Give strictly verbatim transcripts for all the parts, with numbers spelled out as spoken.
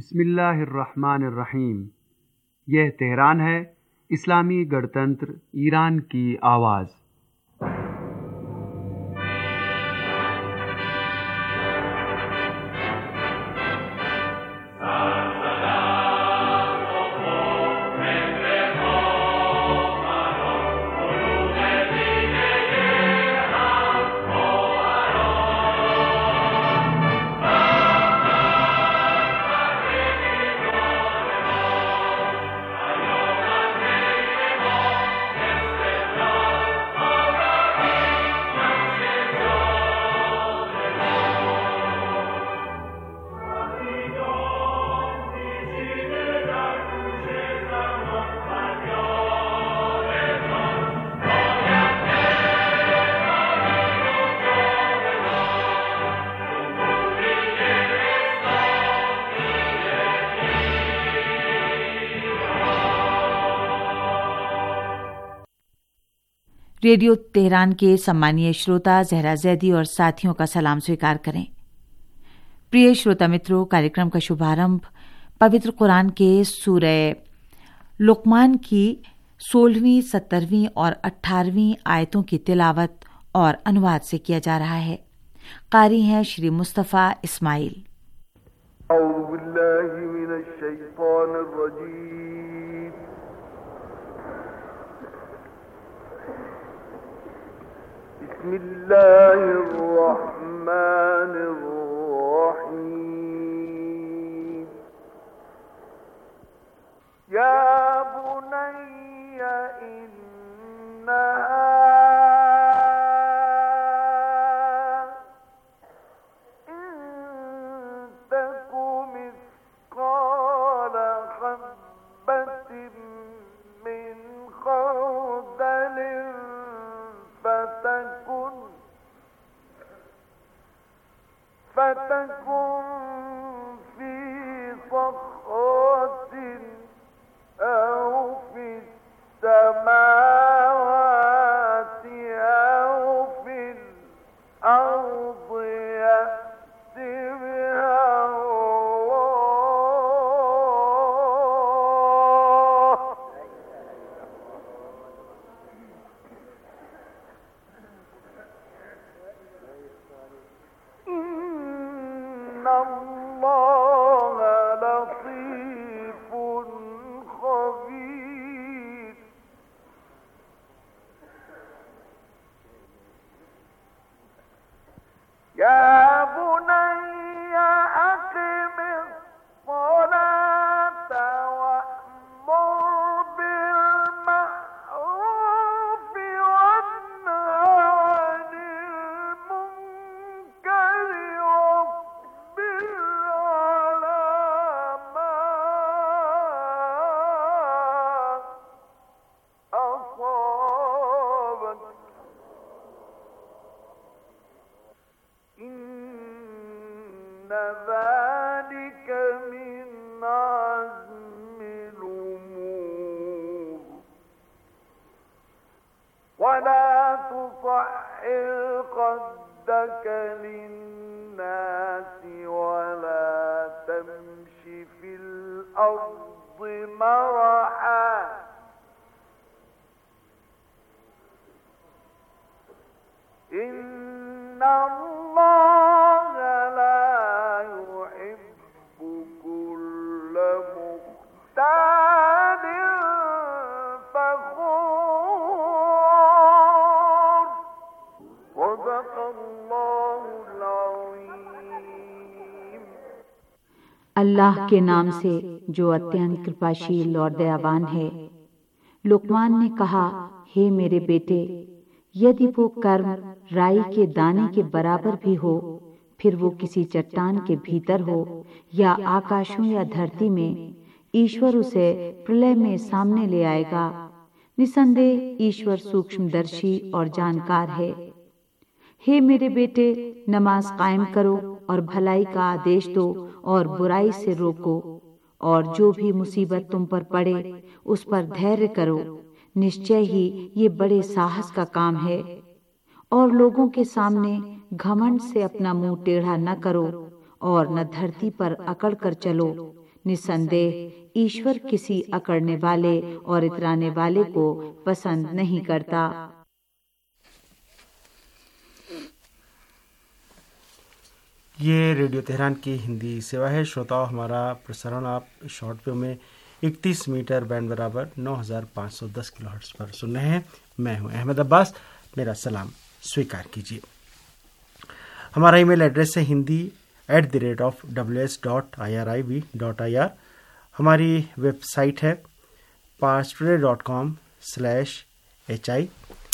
बिस्मिल्लाहिर्रहमानिर्रहीम। यह तेहरान है, इस्लामी गणतंत्र ईरान की आवाज़। रेडियो तेहरान के सम्मानीय श्रोता जहरा जैदी और साथियों का सलाम स्वीकार करें। प्रिय श्रोता मित्रों, कार्यक्रम का शुभारंभ पवित्र कुरान के सूरह लुकमान की सोलहवीं, सत्तरवीं और अठारहवीं आयतों की तिलावत और अनुवाद से किया जा रहा है। कारी हैं श्री मुस्तफ़ा इस्माइल। बिस्मिल्लाहिर्रहमानिर्रहीम। या बुनय्या इन्नहा فتكن في صخرة أو في السماوات أو في الأرض يأت بها الله إن الله لطيف خبير يا بني أقم الصلاة وأمر بالمعروف وانه عن المنكر واصبر على ما أصابك إن ذلك من عزم الأمور ولا تصعر خدك للناس ولا تمش في الأرض مرحا إن الله لا يحب كل مختال فخور صدق الله العظيم। अल्लाह के नाम से जो अत्यंत कृपाशील और दयावान है। लुकमान ने कहा, हे मेरे बेटे, यदि वो कर्म राई के दाने के बराबर भी हो, फिर वो किसी चट्टान के भीतर हो या आकाशों या धरती में, ईश्वर उसे प्रलय में सामने ले आएगा। निसंदेह ईश्वर सूक्ष्मदर्शी और जानकार है। हे मेरे बेटे, नमाज कायम करो और भलाई का आदेश दो और बुराई से रोको, और जो भी मुसीबत तुम पर पड़े उस पर धैर्य करो। निश्चय ही ये बड़े साहस का काम है। और लोगों के सामने घमंड से अपना मुंह टेढ़ा न करो और न धरती पर अकड़ कर चलो। निसंदेह ईश्वर किसी अकड़ने वाले और इतराने वाले को पसंद नहीं करता। ये रेडियो तेहरान की हिंदी सेवा है। श्रोताओं, हमारा प्रसारण आप शॉर्ट वेव में इकतीस मीटर बैंड बराबर नौ हज़ार पाँच सौ दस किलोहर्ट्ज़ पर सुन रहे हैं। मैं हूं अहमद अब्बास, मेरा सलाम स्वीकार कीजिए। हमारा ईमेल एड्रेस है Hindi at the rate of W S dot I R I V dot I R. हमारी वेबसाइट है Pars today dot com slash H I.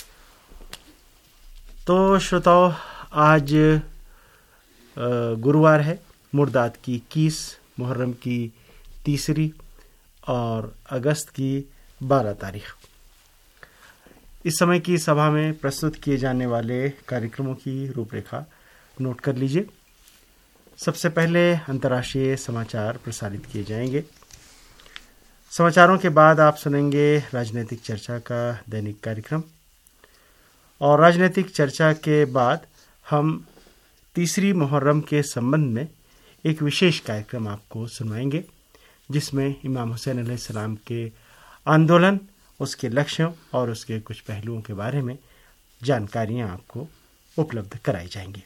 तो श्रोताओं, आज गुरुवार है, मुर्दात की इक्कीस, मुहर्रम की तीसरी और अगस्त की बारह तारीख। इस समय की सभा में प्रस्तुत किए जाने वाले कार्यक्रमों की रूपरेखा नोट कर लीजिए। सबसे पहले अंतर्राष्ट्रीय समाचार प्रसारित किए जाएंगे। समाचारों के बाद आप सुनेंगे राजनीतिक चर्चा का दैनिक कार्यक्रम, और राजनीतिक चर्चा के बाद हम तीसरी मुहर्रम के संबंध में एक विशेष कार्यक्रम आपको सुनवाएंगे, जिसमें इमाम हुसैन अलैहिस्सलाम के आंदोलन, उसके लक्ष्यों और उसके कुछ पहलुओं के बारे में जानकारियां आपको उपलब्ध कराई जाएंगी।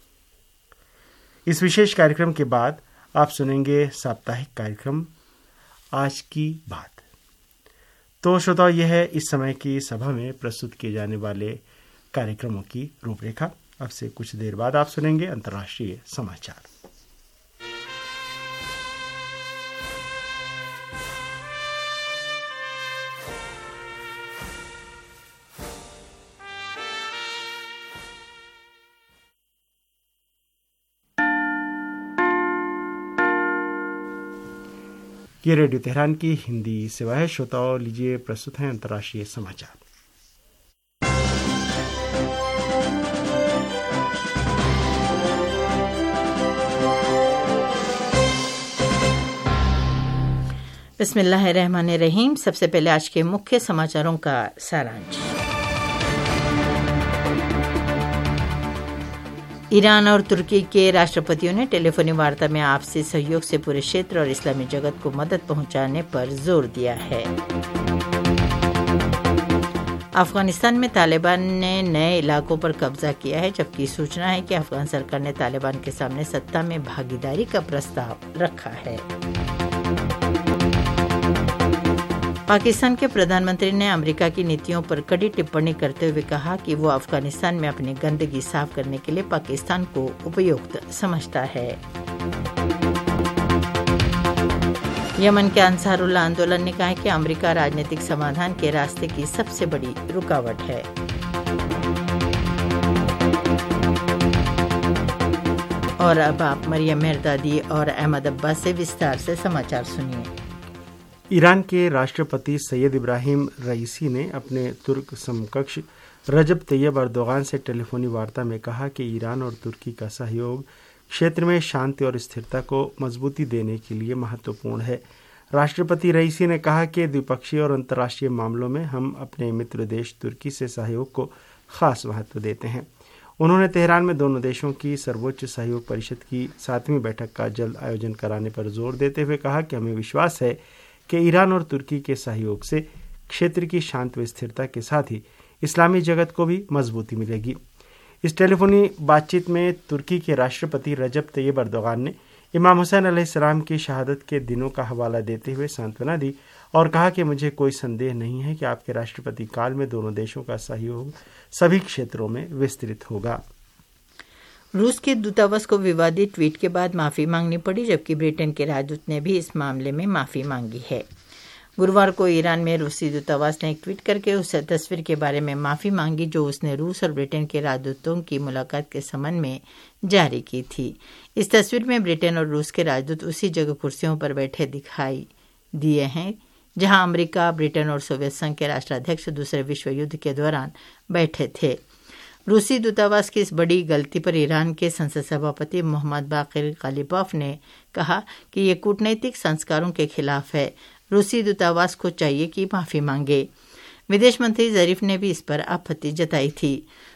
इस विशेष कार्यक्रम के बाद आप सुनेंगे साप्ताहिक कार्यक्रम आज की बात। तो श्रोताओ, यह है इस समय की सभा में प्रस्तुत किए जाने वाले कार्यक्रमों की रूपरेखा। अब से कुछ देर बाद आप सुनेंगे अंतर्राष्ट्रीय समाचार। ये रेडियो तेहरान की हिंदी सेवा है। श्रोताओं, लीजिए प्रस्तुत है अंतर्राष्ट्रीय समाचार। बिस्मिल्लाहिर्रहमानिर्रहीम। सबसे पहले आज के मुख्य समाचारों का सारांश। ईरान और तुर्की के राष्ट्रपतियों ने टेलीफोनी वार्ता में आपसी सहयोग से पूरे क्षेत्र और इस्लामी जगत को मदद पहुंचाने पर जोर दिया है। अफगानिस्तान में तालिबान ने नए इलाकों पर कब्जा किया है, जबकि सूचना है कि अफगान सरकार ने तालिबान के सामने सत्ता में भागीदारी का प्रस्ताव रखा है। पाकिस्तान के प्रधानमंत्री ने अमेरिका की नीतियों पर कड़ी टिप्पणी करते हुए कहा कि वो अफगानिस्तान में अपनी गंदगी साफ करने के लिए पाकिस्तान को उपयुक्त समझता है। यमन के अंसारुल्लाह आंदोलन ने कहा है कि अमेरिका राजनीतिक समाधान के रास्ते की सबसे बड़ी रुकावट है। और अब आप मरियम मेहरदादी और अहमद अब्बास से विस्तार से समाचार सुनिए। ईरान के राष्ट्रपति सैयद इब्राहिम रईसी ने अपने तुर्क समकक्ष रजब तैयब अर्दोगान से टेलीफोनी वार्ता में कहा कि ईरान और तुर्की का सहयोग क्षेत्र में शांति और स्थिरता को मजबूती देने के लिए महत्वपूर्ण है। राष्ट्रपति रईसी ने कहा कि द्विपक्षीय और अंतर्राष्ट्रीय मामलों में हम अपने मित्र देश तुर्की से सहयोग को खास महत्व देते हैं। उन्होंने तेहरान में दोनों देशों की सर्वोच्च सहयोग परिषद की सातवीं बैठक का जल्द आयोजन कराने पर जोर देते हुए कहा कि हमें विश्वास है कि ईरान और तुर्की के सहयोग से क्षेत्र की शांति व स्थिरता के साथ ही इस्लामी जगत को भी मजबूती मिलेगी। इस टेलीफोनी बातचीत में तुर्की के राष्ट्रपति रजब तैयब अर्दोगान ने इमाम हुसैन अलैहिस्सलाम की शहादत के दिनों का हवाला देते हुए सांत्वना दी और कहा कि मुझे कोई संदेह नहीं है कि आपके राष्ट्रपति काल में दोनों देशों का सहयोग सभी क्षेत्रों में विस्तृत होगा। रूस के दूतावास को विवादित ट्वीट के बाद माफी मांगनी पड़ी, जबकि ब्रिटेन के राजदूत ने भी इस मामले में माफी मांगी है। गुरुवार को ईरान में रूसी दूतावास ने एक ट्वीट करके उस तस्वीर के बारे में माफी मांगी जो उसने रूस और ब्रिटेन के राजदूतों की मुलाकात के संबंध में जारी की थी। इस तस्वीर में ब्रिटेन और रूस के राजदूत उसी जगह कुर्सियों पर बैठे दिखाई दिए हैं जहां अमेरिका, ब्रिटेन और सोवियत संघ के राष्ट्राध्यक्ष दूसरे विश्व युद्ध के दौरान बैठे थे। रूसी दूतावास की इस बड़ी गलती पर ईरान के संसद सभापति मोहम्मद बाकिर गालिबॉफ ने कहा कि ये कूटनीतिक संस्कारों के खिलाफ है। रूसी दूतावास को चाहिए कि माफी मांगे। विदेश मंत्री जरीफ ने भी इस पर आपत्ति जताई थी।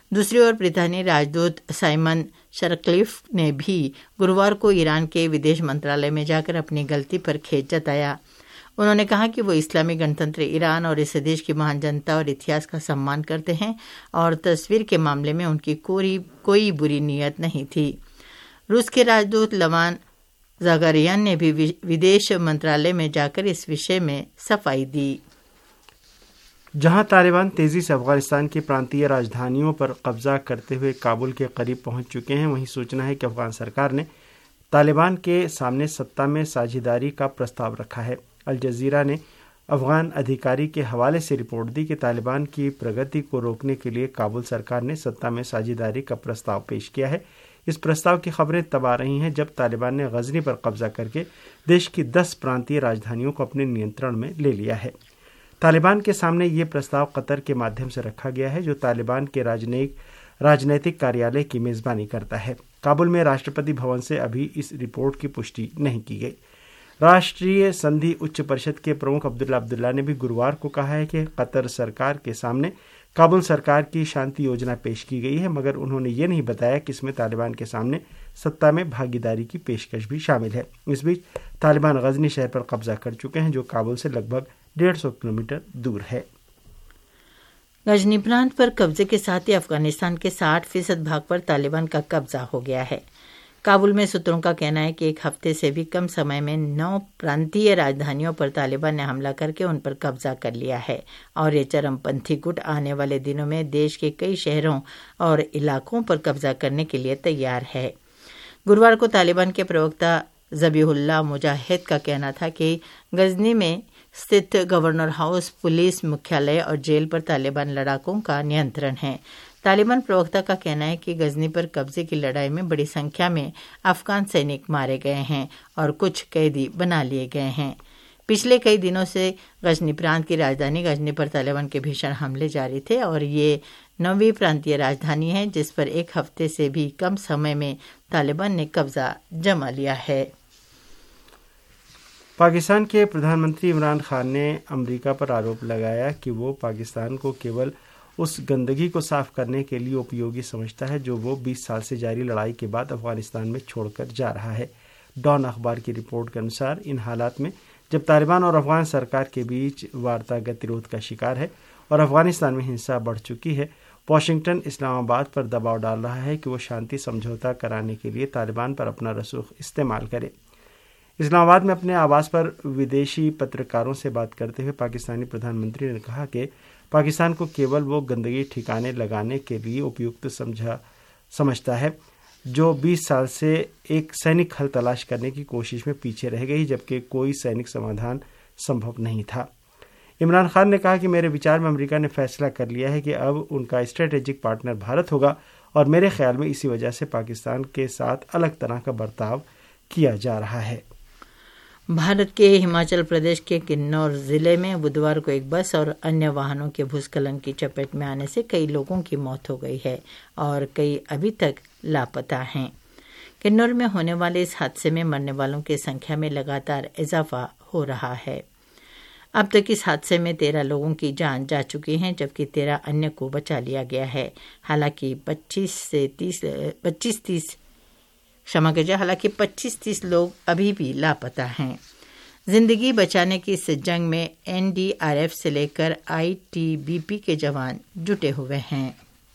दूसरी ओर ब्रितानी राजदूत साइमन शरक्लिफ ने भी गुरुवार को ईरान के विदेश मंत्रालय में जाकर अपनी गलती पर खेद जताया। उन्होंने कहा कि वो इस्लामी गणतंत्र ईरान और इस देश की महान जनता और इतिहास का सम्मान करते हैं और तस्वीर के मामले में उनकी कोई कोई बुरी नीयत नहीं थी। रूस के राजदूत लवान जागारियान ने भी विदेश मंत्रालय में जाकर इस विषय में सफाई दी। जहां तालिबान तेजी से अफगानिस्तान की प्रांतीय राजधानियों पर कब्जा करते हुए काबुल के करीब पहुंच चुके हैं, वहीं सूचना है कि अफगान सरकार ने तालिबान के सामने सत्ता में साझेदारी का प्रस्ताव रखा है। अल जजीरा ने अफगान अधिकारी के हवाले से रिपोर्ट दी कि तालिबान की प्रगति को रोकने के लिए काबुल सरकार ने सत्ता में साझेदारी का प्रस्ताव पेश किया है। इस प्रस्ताव की खबरें तब आ रही हैं जब तालिबान ने गजनी पर कब्जा करके देश की दस प्रांतीय राजधानियों को अपने नियंत्रण में ले लिया है। तालिबान के सामने ये प्रस्ताव कतर के माध्यम से रखा गया है, जो तालिबान के राजनयिक राजनैतिक कार्यालय की मेजबानी करता है। काबुल में राष्ट्रपति भवन से अभी इस रिपोर्ट की पुष्टि नहीं की गई। राष्ट्रीय संधि उच्च परिषद के प्रमुख अब्दुल्ला अब्दुल्ला ने भी गुरुवार को कहा है कि कतर सरकार के सामने काबुल सरकार की शांति योजना पेश की गई है, मगर उन्होंने ये नहीं बताया कि इसमें तालिबान के सामने सत्ता में भागीदारी की पेशकश भी शामिल है। इस बीच तालिबान गजनी शहर पर कब्जा कर चुके हैं, जो काबुल से लगभग डेढ़ सौ किलोमीटर दूर है। गजनी प्रांत पर कब्जे के साथ ही अफगानिस्तान के साठ फीसद भाग पर तालिबान का कब्जा हो गया है। काबुल में सूत्रों का कहना है कि एक हफ्ते से भी कम समय में नौ प्रांतीय राजधानियों पर तालिबान ने हमला करके उन पर कब्जा कर लिया है और ये चरमपंथी गुट आने वाले दिनों में देश के कई शहरों और इलाकों पर कब्जा करने के लिए तैयार है। गुरुवार को तालिबान के प्रवक्ता ज़बीहुल्लाह मुजाहिद का कहना था कि गजनी में स्थित गवर्नर हाउस, पुलिस मुख्यालय और जेल पर तालिबान लड़ाकों का नियंत्रण है। तालिबान प्रवक्ता का कहना है कि गजनी पर कब्जे की लड़ाई में बड़ी संख्या में अफगान सैनिक मारे गए हैं और कुछ कैदी बना लिए गए हैं। पिछले कई दिनों से गजनी प्रांत की राजधानी गजनी पर तालिबान के भीषण हमले जारी थे और ये नौवीं प्रांतीय राजधानी है जिस पर एक हफ्ते से भी कम समय में तालिबान ने कब्जा जमा लिया है। पाकिस्तान के प्रधानमंत्री इमरान खान ने अमेरिका पर आरोप लगाया कि वो पाकिस्तान को केवल उस गंदगी को साफ करने के लिए उपयोगी समझता है जो वो बीस साल से जारी लड़ाई के बाद अफगानिस्तान में छोड़कर जा रहा है। डॉन अखबार की रिपोर्ट के अनुसार इन हालात में जब तालिबान और अफगान सरकार के बीच वार्ता गतिरोध का शिकार है और अफगानिस्तान में हिंसा बढ़ चुकी है, वाशिंगटन इस्लामाबाद पर दबाव डाल रहा है कि वो शांति समझौता कराने के लिए तालिबान पर अपना रसूख इस्तेमाल करे। इस्लामाबाद में अपने आवास पर विदेशी पत्रकारों से बात करते हुए पाकिस्तानी प्रधानमंत्री ने कहा कि पाकिस्तान को केवल वो गंदगी ठिकाने लगाने के लिए उपयुक्त समझा समझता है जो बीस साल से एक सैनिक हल तलाश करने की कोशिश में पीछे रह गई, जबकि कोई सैनिक समाधान संभव नहीं था। इमरान खान ने कहा कि मेरे विचार में अमेरिका ने फैसला कर लिया है कि अब उनका स्ट्रेटेजिक पार्टनर भारत होगा और मेरे ख्याल में इसी वजह से पाकिस्तान के साथ अलग तरह का बर्ताव किया जा रहा है। भारत के हिमाचल प्रदेश के किन्नौर जिले में बुधवार को एक बस और अन्य वाहनों के भूस्खलन की चपेट में आने से कई लोगों की मौत हो गई है और कई अभी तक लापता हैं। किन्नौर में होने वाले इस हादसे में मरने वालों की संख्या में लगातार इजाफा हो रहा है। अब तक इस हादसे में तेरह लोगों की जान जा चुकी है, जबकि तेरह अन्य को बचा लिया गया है। हालांकि पच्चीस से तीस पच्चीस तीस क्षमा कीजिए हालांकि पच्चीस तीस लोग अभी भी लापता हैं। जिंदगी बचाने की इस जंग में एन डी आर एफ से लेकर आई टी बी पी के जवान जुटे हुए हैं।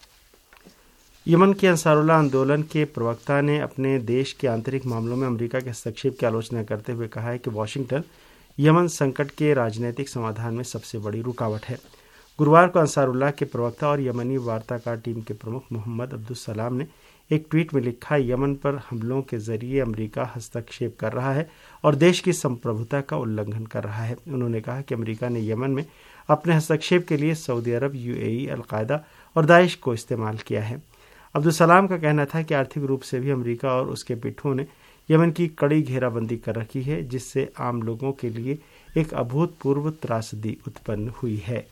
यमन के अंसारुल्लाह आंदोलन के प्रवक्ता ने अपने देश के आंतरिक मामलों में अमेरिका के हस्तक्षेप की आलोचना करते हुए कहा है कि वाशिंगटन यमन संकट के राजनीतिक समाधान में सबसे बड़ी रुकावट है। गुरुवार को अंसारुल्लाह के प्रवक्ता और यमनी वार्ताकार टीम के प्रमुख मोहम्मद अब्दुल सलाम ने एक ट्वीट में लिखा, यमन पर हमलों के जरिए अमेरिका हस्तक्षेप कर रहा है और देश की संप्रभुता का उल्लंघन कर रहा है। उन्होंने कहा कि अमेरिका ने यमन में अपने हस्तक्षेप के लिए सऊदी अरब, यूएई, अलकायदा और दाइश को इस्तेमाल किया है। अब्दुल सलाम का कहना था कि आर्थिक रूप से भी अमेरिका और उसके पिट्ठों ने यमन की कड़ी घेराबंदी कर रखी है, जिससे आम लोगों के लिए एक अभूतपूर्व त्रासदी उत्पन्न हुई है।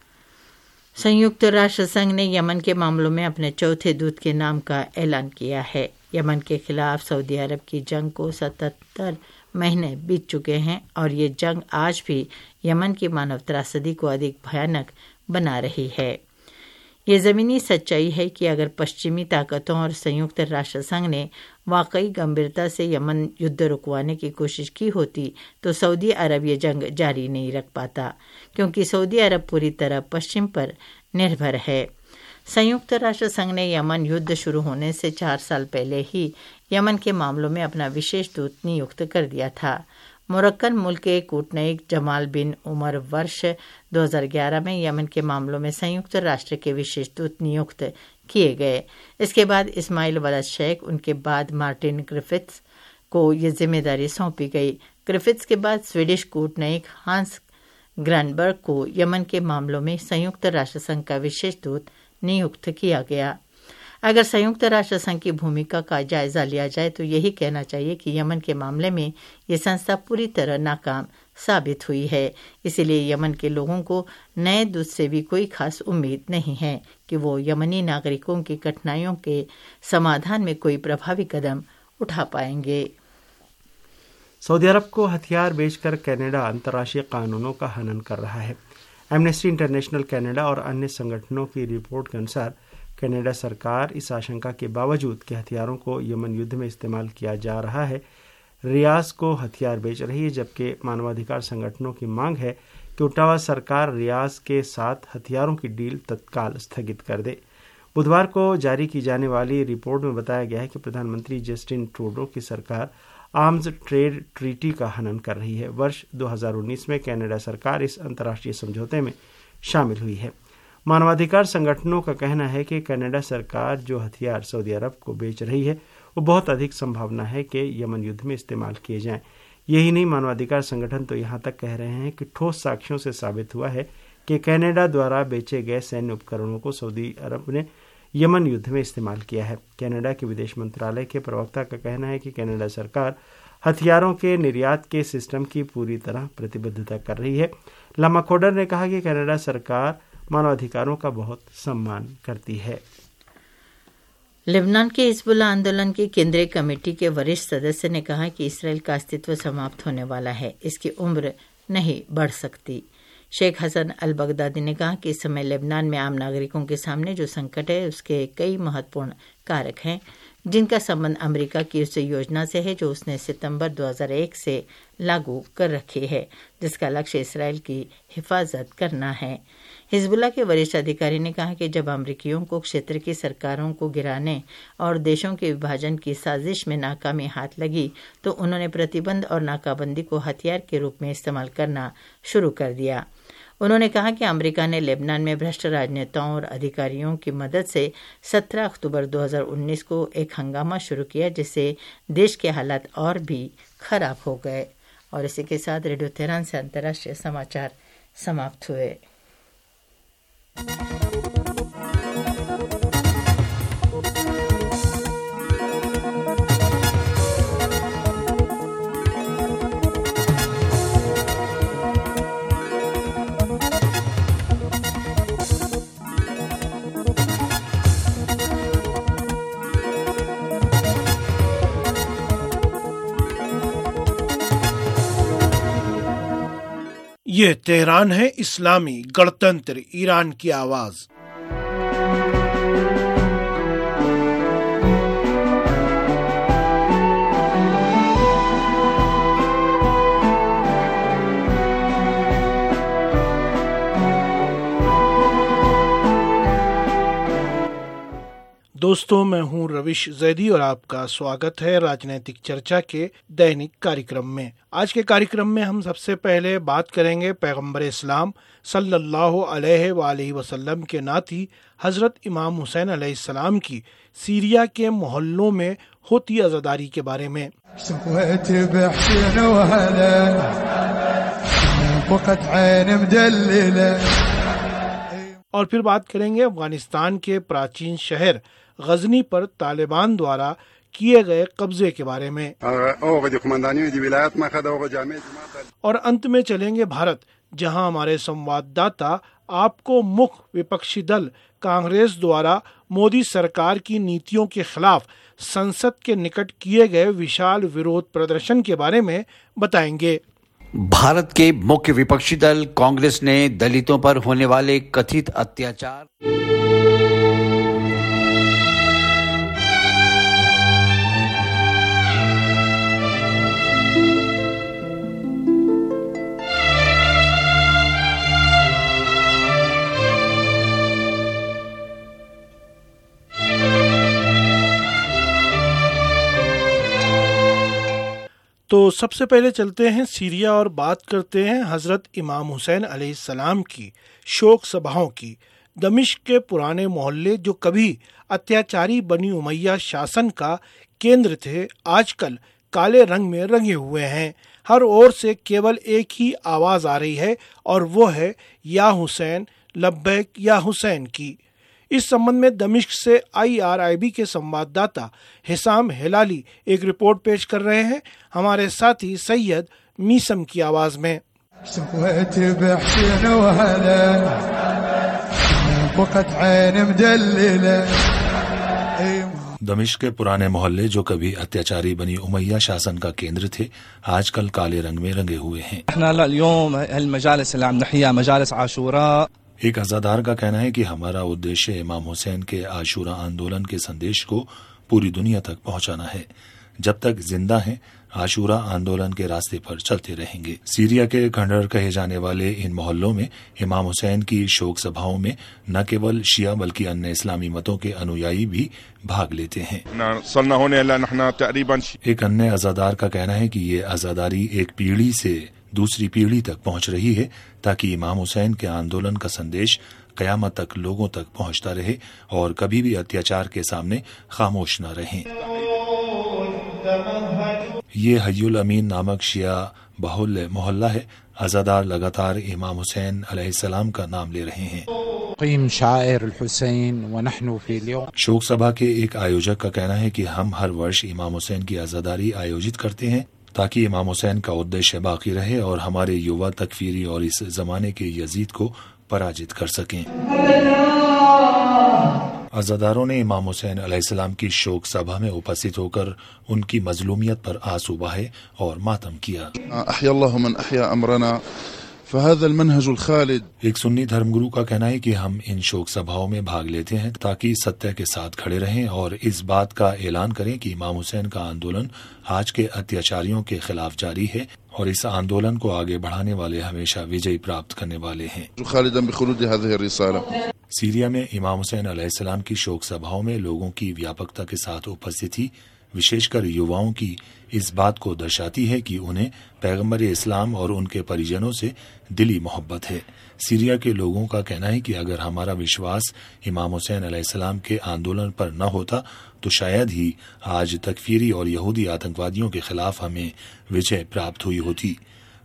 संयुक्त राष्ट्र संघ ने यमन के मामलों में अपने चौथे दूत के नाम का ऐलान किया है। यमन के खिलाफ सऊदी अरब की जंग को सतहत्तर महीने बीत चुके हैं और ये जंग आज भी यमन की मानव त्रासदी को अधिक भयानक बना रही है। ये ज़मीनी सच्चाई है कि अगर पश्चिमी ताकतों और संयुक्त राष्ट्र संघ ने वाकई गंभीरता से यमन युद्ध रुकवाने की कोशिश की होती तो सऊदी अरब ये जंग जारी नहीं रख पाता, क्योंकि सऊदी अरब पूरी तरह पश्चिम पर निर्भर है। संयुक्त राष्ट्र संघ ने यमन युद्ध शुरू होने से चार साल पहले ही यमन के मामलों में अपना विशेष दूत नियुक्त कर दिया था। मोरक्कन मुल्क के कूटनीतिक जमाल बिन उमर वर्ष दो हज़ार ग्यारह में यमन के मामलों में संयुक्त राष्ट्र के विशेष दूत नियुक्त किए गए। इसके बाद इस्माइल वलद शेख, उनके बाद मार्टिन ग्रिफिथ्स को ये जिम्मेदारी सौंपी गई। ग्रिफिथ्स के बाद स्वीडिश कूटनीतिक हांस ग्रैनबर्ग को यमन के मामलों में संयुक्त राष्ट्र संघ का विशेष दूत नियुक्त किया गया। अगर संयुक्त राष्ट्र संघ की भूमिका का जायजा लिया जाए तो यही कहना चाहिए कि यमन के मामले में ये संस्था पूरी तरह नाकाम साबित हुई है। इसीलिए यमन के लोगों को नए दूत से भी कोई खास उम्मीद नहीं है कि वो यमनी नागरिकों की कठिनाइयों के समाधान में कोई प्रभावी कदम उठा पाएंगे। सऊदी अरब को हथियार बेचकर कनाडा अंतर्राष्ट्रीय कानूनों का हनन कर रहा है। एमनेस्टी इंटरनेशनल कनाडा और अन्य संगठनों की रिपोर्ट के अनुसार कनाडा सरकार इस आशंका के बावजूद कि हथियारों को यमन युद्ध में इस्तेमाल किया जा रहा है, रियाज को हथियार बेच रही है, जबकि मानवाधिकार संगठनों की मांग है कि ओटावा सरकार रियाज के साथ हथियारों की डील तत्काल स्थगित कर दे। बुधवार को जारी की जाने वाली रिपोर्ट में बताया गया है कि प्रधानमंत्री जस्टिन ट्रूडो की सरकार आर्म्स ट्रेड ट्रीटी का हनन कर रही है। वर्ष दो हज़ार उन्नीस में कनाडा सरकार इस अंतर्राष्ट्रीय समझौते में शामिल हुई है। मानवाधिकार संगठनों का कहना है कि कनाडा सरकार जो हथियार सऊदी अरब को बेच रही है वो बहुत अधिक संभावना है कि यमन युद्ध में इस्तेमाल किए जाएं। यही नहीं, मानवाधिकार संगठन तो यहाँ तक कह रहे हैं कि ठोस साक्ष्यों से साबित हुआ है कि कनाडा द्वारा बेचे गए सैन्य उपकरणों को सऊदी अरब ने यमन युद्ध में इस्तेमाल किया है। कनाडा के विदेश मंत्रालय के प्रवक्ता का कहना है कि कनाडा सरकार हथियारों के निर्यात के सिस्टम की पूरी तरह प्रतिबद्धता कर रही है। लामा खोडर ने कहा कि कनाडा सरकार मानवाधिकारों का बहुत सम्मान करती है। लेबनान के हिजबुल्लाह आंदोलन की केंद्रीय कमेटी के वरिष्ठ सदस्य ने कहा कि इसराइल का अस्तित्व समाप्त होने वाला है, इसकी उम्र नहीं बढ़ सकती। शेख हसन अल बगदादी ने कहा कि इस समय लेबनान में आम नागरिकों के सामने जो संकट है उसके कई महत्वपूर्ण कारक हैं, जिनका संबंध अमेरिका की उस योजना से है जो उसने सितंबर दो हज़ार एक से लागू कर रखी है, जिसका लक्ष्य इसराइल की हिफाजत करना है। हिजबुल्लाह के वरिष्ठ अधिकारी ने कहा कि जब अमेरिकियों को क्षेत्र की सरकारों को गिराने और देशों के विभाजन की साजिश में नाकामी हाथ लगी तो उन्होंने प्रतिबंध और नाकाबंदी को हथियार के रूप में इस्तेमाल करना शुरू कर दिया। उन्होंने कहा कि अमेरिका ने लेबनान में भ्रष्ट राजनेताओं और अधिकारियों की मदद से सत्रह अक्टूबर दो हज़ार उन्नीस को एक हंगामा शुरू किया, जिससे देश के हालात और भी खराब हो गए। और इसी के साथ रेडियो तेहरान से अंतर्राष्ट्रीय समाचार समाप्त हुए। ये तेहरान है, इस्लामी गणतंत्र ईरान की आवाज। दोस्तों, मैं हूं रविश जैदी और आपका स्वागत है राजनीतिक चर्चा के दैनिक कार्यक्रम में। आज के कार्यक्रम में हम सबसे पहले बात करेंगे पैगंबर इस्लाम सल्लल्लाहु अलैहि वसल्लम के नाती हजरत इमाम हुसैन अलैहिस्सलाम की सीरिया के मोहल्लों में होती अज़ादारी के बारे में। और फिर बात करेंगे अफगानिस्तान के प्राचीन शहर गजनी पर तालिबान द्वारा किए गए कब्जे के बारे में। और अंत में चलेंगे भारत, जहां हमारे संवाददाता आपको मुख्य विपक्षी दल कांग्रेस द्वारा मोदी सरकार की नीतियों के खिलाफ संसद के निकट किए गए विशाल विरोध प्रदर्शन के बारे में बताएंगे। भारत के मुख्य विपक्षी दल कांग्रेस ने दलितों पर होने वाले कथित अत्याचार तो सबसे पहले चलते हैं सीरिया और बात करते हैं हजरत इमाम हुसैन अलैहिस्सलाम की शोक सभाओं की। दमिश्क के पुराने मोहल्ले जो कभी अत्याचारी बनी उमैया शासन का केंद्र थे, आजकल काले रंग में रंगे हुए हैं। हर ओर से केवल एक ही आवाज आ रही है और वो है या हुसैन, लब्बैक या हुसैन की। इस संबंध में दमिश्क से आई आर आई बी के संवाददाता हिसाम हिलाली एक रिपोर्ट पेश कर रहे हैं, हमारे साथी सैयद मीसम की आवाज में। दमिश्क के पुराने मोहल्ले जो कभी अत्याचारी बनी उमैया शासन का केंद्र थे, आजकल काले रंग में रंगे हुए हैं। एक अज़ादार का कहना है कि हमारा उद्देश्य इमाम हुसैन के आशूरा आंदोलन के संदेश को पूरी दुनिया तक पहुंचाना है। जब तक जिंदा हैं, आशूरा आंदोलन के रास्ते पर चलते रहेंगे। सीरिया के खंडहर कहे जाने वाले इन मोहल्लों में इमाम हुसैन की शोक सभाओं में न केवल शिया बल्कि अन्य इस्लामी मतों के अनुयायी भी भाग लेते हैं। एक अन्य अज़ादार का कहना है कि ये अज़ादारी एक पीढ़ी से दूसरी पीढ़ी तक पहुंच रही है ताकि इमाम हुसैन के आंदोलन का संदेश कयामत तक लोगों तक पहुंचता रहे और कभी भी अत्याचार के सामने खामोश न रहें। ये हय्युल अमीन नामक शिया बहुल मोहल्ला है। अज़ादार लगातार इमाम हुसैन अलैहिस्सलाम का नाम ले रहे हैं। शोक सभा के एक आयोजक का कहना है कि हम हर वर्ष इमाम हुसैन की अज़ादारी आयोजित करते हैं ताकि इमाम हुसैन का उद्देश्य बाकी रहे और हमारे युवा तकफीरी और इस जमाने के यजीद को पराजित कर सकें। अज़ादारों ने इमाम हुसैन अलैहिस्सलाम की शोक सभा में उपस्थित होकर उनकी मजलूमियत पर आंसू बहाए और मातम किया। एक सुन्नी धर्मगुरु का कहना है कि हम इन शोक सभाओं में भाग लेते हैं ताकि सत्य के साथ खड़े रहें और इस बात का ऐलान करें कि इमाम हुसैन का आंदोलन आज के अत्याचारियों के खिलाफ जारी है और इस आंदोलन को आगे बढ़ाने वाले हमेशा विजय प्राप्त करने वाले हैं। सीरिया में इमाम हुसैन अलैहिस्सलाम की शोक सभाओं में लोगों की व्यापकता के साथ उपस्थिति विशेषकर युवाओं की इस बात को दर्शाती है कि उन्हें पैगंबर इस्लाम और उनके परिजनों से दिली मोहब्बत है। सीरिया के लोगों का कहना है कि अगर हमारा विश्वास इमाम हुसैन अलैहिस्सलाम के आंदोलन पर न होता तो शायद ही आज तकफीरी और यहूदी आतंकवादियों के खिलाफ हमें विजय प्राप्त हुई होती।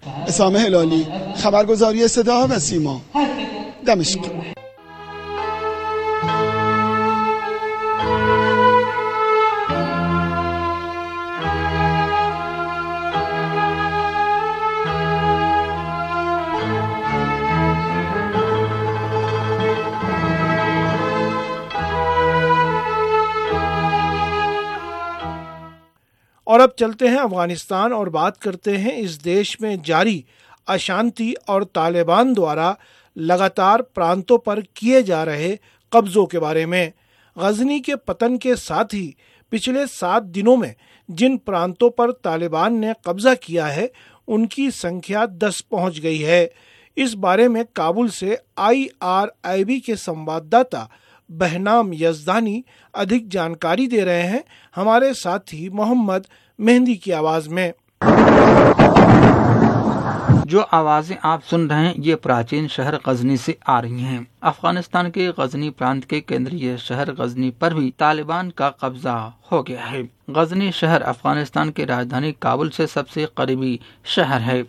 खबरगुजारी सदा व सीमा, दमिश्क। और अब चलते हैं अफगानिस्तान और बात करते हैं इस देश में जारी अशांति और तालिबान द्वारा लगातार प्रांतों पर किए जा रहे कब्जों के बारे में। गजनी के पतन के साथ ही पिछले सात दिनों में जिन प्रांतों पर तालिबान ने कब्जा किया है उनकी संख्या दस पहुंच गई है। इस बारे में काबुल से आई आर आई बी के संवाददाता बहनाम यजदानी अधिक जानकारी दे रहे हैं, हमारे साथी मोहम्मद मेहंदी की आवाज में। जो आवाजें आप सुन रहे हैं ये प्राचीन शहर गजनी से आ रही हैं। अफगानिस्तान के गजनी प्रांत के केंद्रीय शहर गजनी पर भी तालिबान का कब्जा हो गया है। गजनी शहर अफगानिस्तान की राजधानी काबुल से सबसे करीबी शहर है।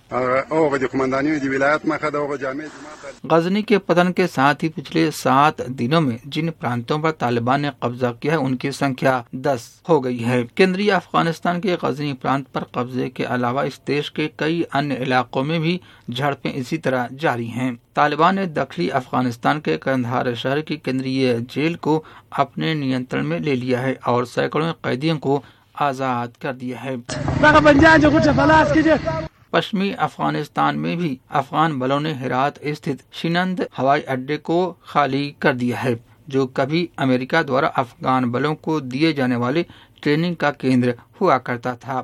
गजनी के पतन के साथ ही पिछले सात दिनों में जिन प्रांतों पर तालिबान ने कब्जा किया है उनकी संख्या दस हो गई है। केंद्रीय अफगानिस्तान के गजनी प्रांत पर कब्जे के अलावा इस देश के कई अन्य इलाकों में भी झड़पें इसी तरह जारी हैं। तालिबान ने दक्षिणी अफगानिस्तान के कंधार शहर की केंद्रीय जेल को अपने नियंत्रण में ले लिया है और सैकड़ों कैदियों को आजाद कर दिया है। पश्चिमी अफगानिस्तान में भी अफगान बलों ने हेरात स्थित शिनंद हवाई अड्डे को खाली कर दिया है, जो कभी अमेरिका द्वारा अफगान बलों को दिए जाने वाले ट्रेनिंग का केंद्र हुआ करता था।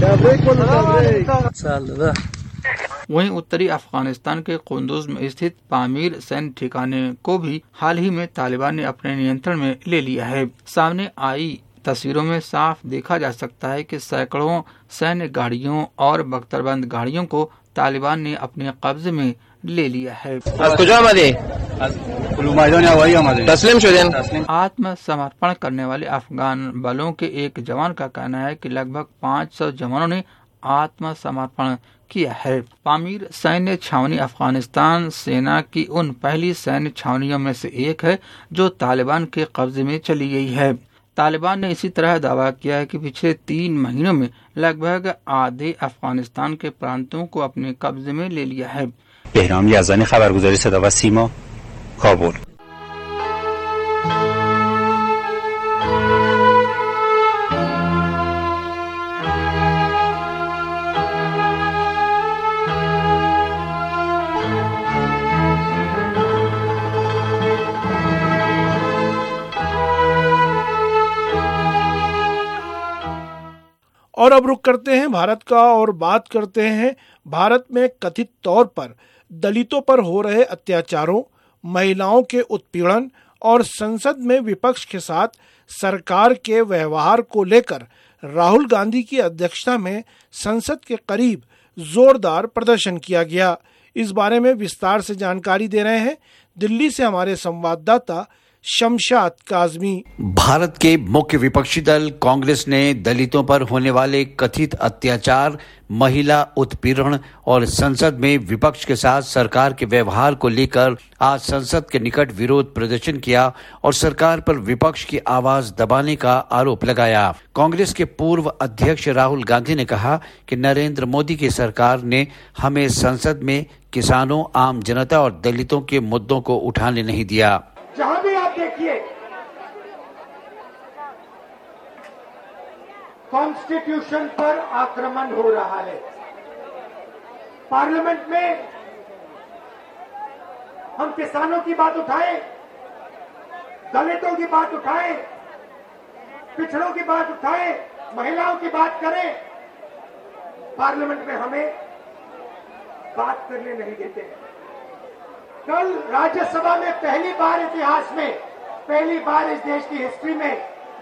वहीं उत्तरी अफगानिस्तान के कुंदुज में स्थित पामीर सैन्य ठिकाने को भी हाल ही में तालिबान ने अपने नियंत्रण में ले लिया है। सामने आई तस्वीरों में साफ देखा जा सकता है कि सैकड़ों सैन्य गाड़ियों और बख्तरबंद गाड़ियों को तालिबान ने अपने कब्जे में ले लिया है। आत्मसमर्पण करने वाले अफगान बलों के एक जवान का कहना है कि लगभग पाँच सौ जवानों ने आत्मसमर्पण किया है। पामीर सैन्य छावनी अफगानिस्तान सेना की उन पहली सैन्य छावनियों में से एक है जो तालिबान के कब्जे में चली गई है। तालिबान ने इसी तरह दावा किया है कि पिछले तीन महीनों में लगभग आधे अफगानिस्तान के प्रांतों को अपने कब्जे में ले लिया है। बहराम याज़दानी, खबरगुजारी सदा व सीमा, काबुल। और अब रुक करते हैं भारत का और बात करते हैं भारत में कथित तौर पर दलितों पर हो रहे अत्याचारों, महिलाओं के उत्पीड़न और संसद में विपक्ष के साथ सरकार के व्यवहार को लेकर राहुल गांधी की अध्यक्षता में संसद के करीब जोरदार प्रदर्शन किया गया। इस बारे में विस्तार से जानकारी दे रहे हैं दिल्ली से हमारे संवाददाता शमशाद काजमी। भारत के मुख्य विपक्षी दल कांग्रेस ने दलितों पर होने वाले कथित अत्याचार, महिला उत्पीड़न और संसद में विपक्ष के साथ सरकार के व्यवहार को लेकर आज संसद के निकट विरोध प्रदर्शन किया और सरकार पर विपक्ष की आवाज दबाने का आरोप लगाया। कांग्रेस के पूर्व अध्यक्ष राहुल गांधी ने कहा कि नरेंद्र मोदी की सरकार ने हमें संसद में किसानों, आम जनता और दलितों के मुद्दों को उठाने नहीं दिया। जहां भी आप देखिए कॉन्स्टिट्यूशन पर आक्रमण हो रहा है। पार्लियामेंट में हम किसानों की बात उठाएं, दलितों की बात उठाएं, पिछड़ों की बात उठाएं, महिलाओं की बात करें, पार्लियामेंट में हमें बात करने नहीं देते हैं। कल राज्यसभा में पहली बार इतिहास में, पहली बार इस देश की हिस्ट्री में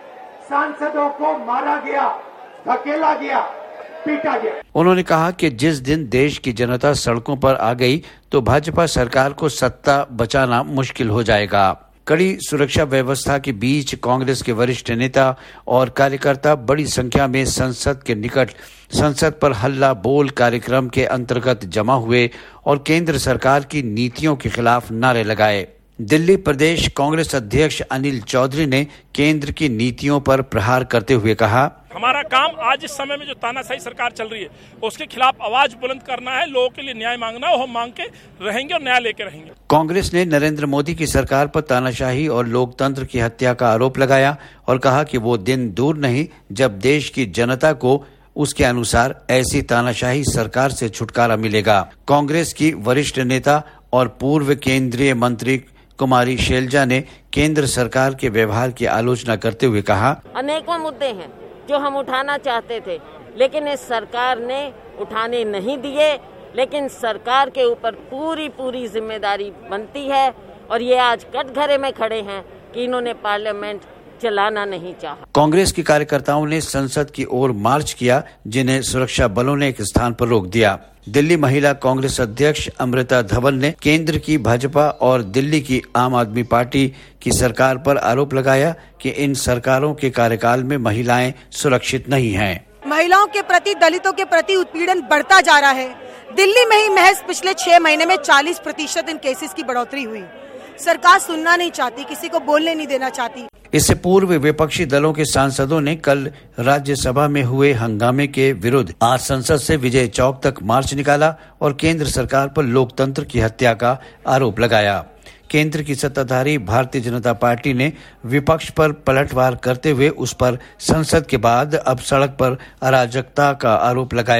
सांसदों को मारा गया, धकेला गया, पीटा गया। उन्होंने कहा कि जिस दिन देश की जनता सड़कों पर आ गई तो भाजपा सरकार को सत्ता बचाना मुश्किल हो जाएगा। कड़ी सुरक्षा व्यवस्था के बीच कांग्रेस के वरिष्ठ नेता और कार्यकर्ता बड़ी संख्या में संसद के निकट संसद पर हल्ला बोल कार्यक्रम के अंतर्गत जमा हुए और केंद्र सरकार की नीतियों के खिलाफ नारे लगाए। दिल्ली प्रदेश कांग्रेस अध्यक्ष अनिल चौधरी ने केंद्र की नीतियों पर प्रहार करते हुए कहा, हमारा काम आज इस समय में जो तानाशाही सरकार चल रही है उसके खिलाफ आवाज बुलंद करना है, लोगों के लिए न्याय मांगना है, हम मांग के रहेंगे और न्याय लेके रहेंगे। कांग्रेस ने नरेंद्र मोदी की सरकार पर तानाशाही और लोकतंत्र की हत्या का आरोप लगाया और कहा कि वो दिन दूर नहीं जब देश की जनता को उसके अनुसार ऐसी तानाशाही सरकार से छुटकारा मिलेगा। कांग्रेस की वरिष्ठ नेता और पूर्व केंद्रीय मंत्री कुमारी शैलजा ने केंद्र सरकार के व्यवहार की आलोचना करते हुए कहा, अनेकों मुद्दे हैं जो हम उठाना चाहते थे लेकिन इस सरकार ने उठाने नहीं दिए, लेकिन सरकार के ऊपर पूरी पूरी जिम्मेदारी बनती है और ये आज कटघरे में खड़े हैं कि इन्होंने पार्लियामेंट चलाना नहीं चाहा। कांग्रेस के कार्यकर्ताओं ने संसद की ओर मार्च किया, जिन्हें सुरक्षा बलों ने एक स्थान पर रोक दिया। दिल्ली महिला कांग्रेस अध्यक्ष अमृता धवन ने केंद्र की भाजपा और दिल्ली की आम आदमी पार्टी की सरकार पर आरोप लगाया कि इन सरकारों के कार्यकाल में महिलाएं सुरक्षित नहीं हैं। महिलाओं के प्रति, दलितों के प्रति उत्पीड़न बढ़ता जा रहा है। दिल्ली में ही महज पिछले छह महीने में चालीस प्रतिशत इन केसेस की बढ़ोतरी हुई। सरकार सुनना नहीं चाहती, किसी को बोलने नहीं देना चाहती। इससे पूर्व विपक्षी दलों के सांसदों ने कल राज्यसभा में हुए हंगामे के विरुद्ध आज संसद से विजय चौक तक मार्च निकाला और केंद्र सरकार पर लोकतंत्र की हत्या का आरोप लगाया। केंद्र की सत्ताधारी भारतीय जनता पार्टी ने विपक्ष पर पलटवार करते हुए उस पर संसद के बाद अब सड़क पर अराजकता का आरोप लगाया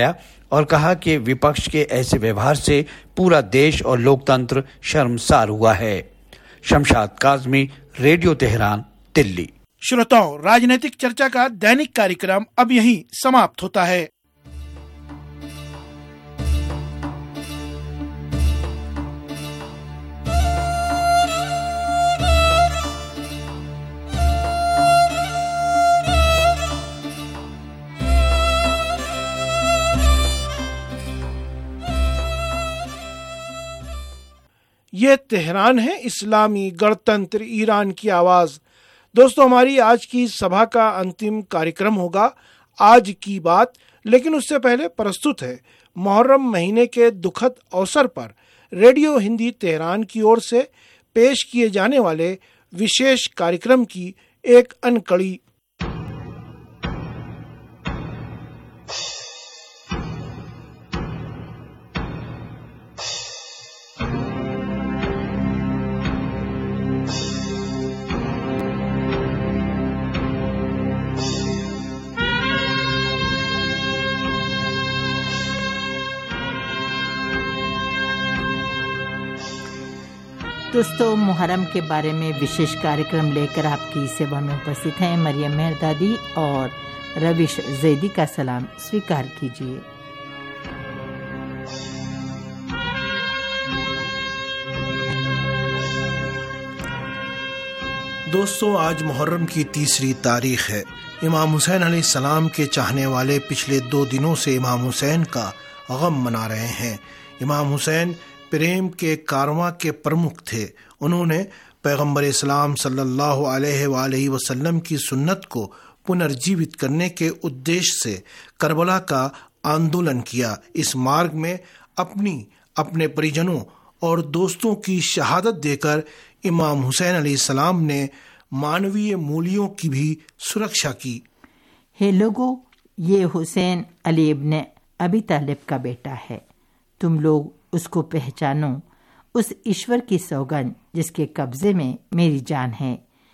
और कहा कि विपक्ष के ऐसे व्यवहार से पूरा देश और लोकतंत्र शर्मसार हुआ है। Shamshad Kazmi, radio Tehran, Delhi. श्रोताओं, राजनीतिक चर्चा का दैनिक कार्यक्रम अब यहीं समाप्त होता है। ये तेहरान है, इस्लामी गणतंत्र ईरान की आवाज। दोस्तों, हमारी आज की सभा का अंतिम कार्यक्रम होगा आज की बात, लेकिन उससे पहले प्रस्तुत है मुहर्रम महीने के दुखद अवसर पर रेडियो हिंदी तेहरान की ओर से पेश किए जाने वाले विशेष कार्यक्रम की एक अनकड़ी। दोस्तों, मुहर्रम के बारे में विशेष कार्यक्रम लेकर आपकी सेवा में उपस्थित हैं मरियम मेहरदादी और रविश जैदी का सलाम स्वीकार कीजिए। दोस्तों, आज मुहर्रम की तीसरी तारीख है। इमाम हुसैन अलैहिस्सलाम के चाहने वाले पिछले दो दिनों से इमाम हुसैन का गम मना रहे हैं। इमाम हुसैन प्रेम के कारवां के प्रमुख थे। उन्होंने पैगंबर इस्लाम सल्लल्लाहु अलैहि वसल्लम की सुन्नत को पुनर्जीवित करने के उद्देश्य से करबला का आंदोलन किया। इस मार्ग में अपनी, अपने परिजनों और दोस्तों की शहादत देकर इमाम हुसैन अलैहिस्सलाम ने मानवीय मूल्यों की भी सुरक्षा की। हे लोगों, ये हुसैन अली इब्ने अबी तालिब का बेटा है। तुम लोग उसको पहचानो, उस ईश्वर की सौगंध जिसके कब्जे में मेरी जान है।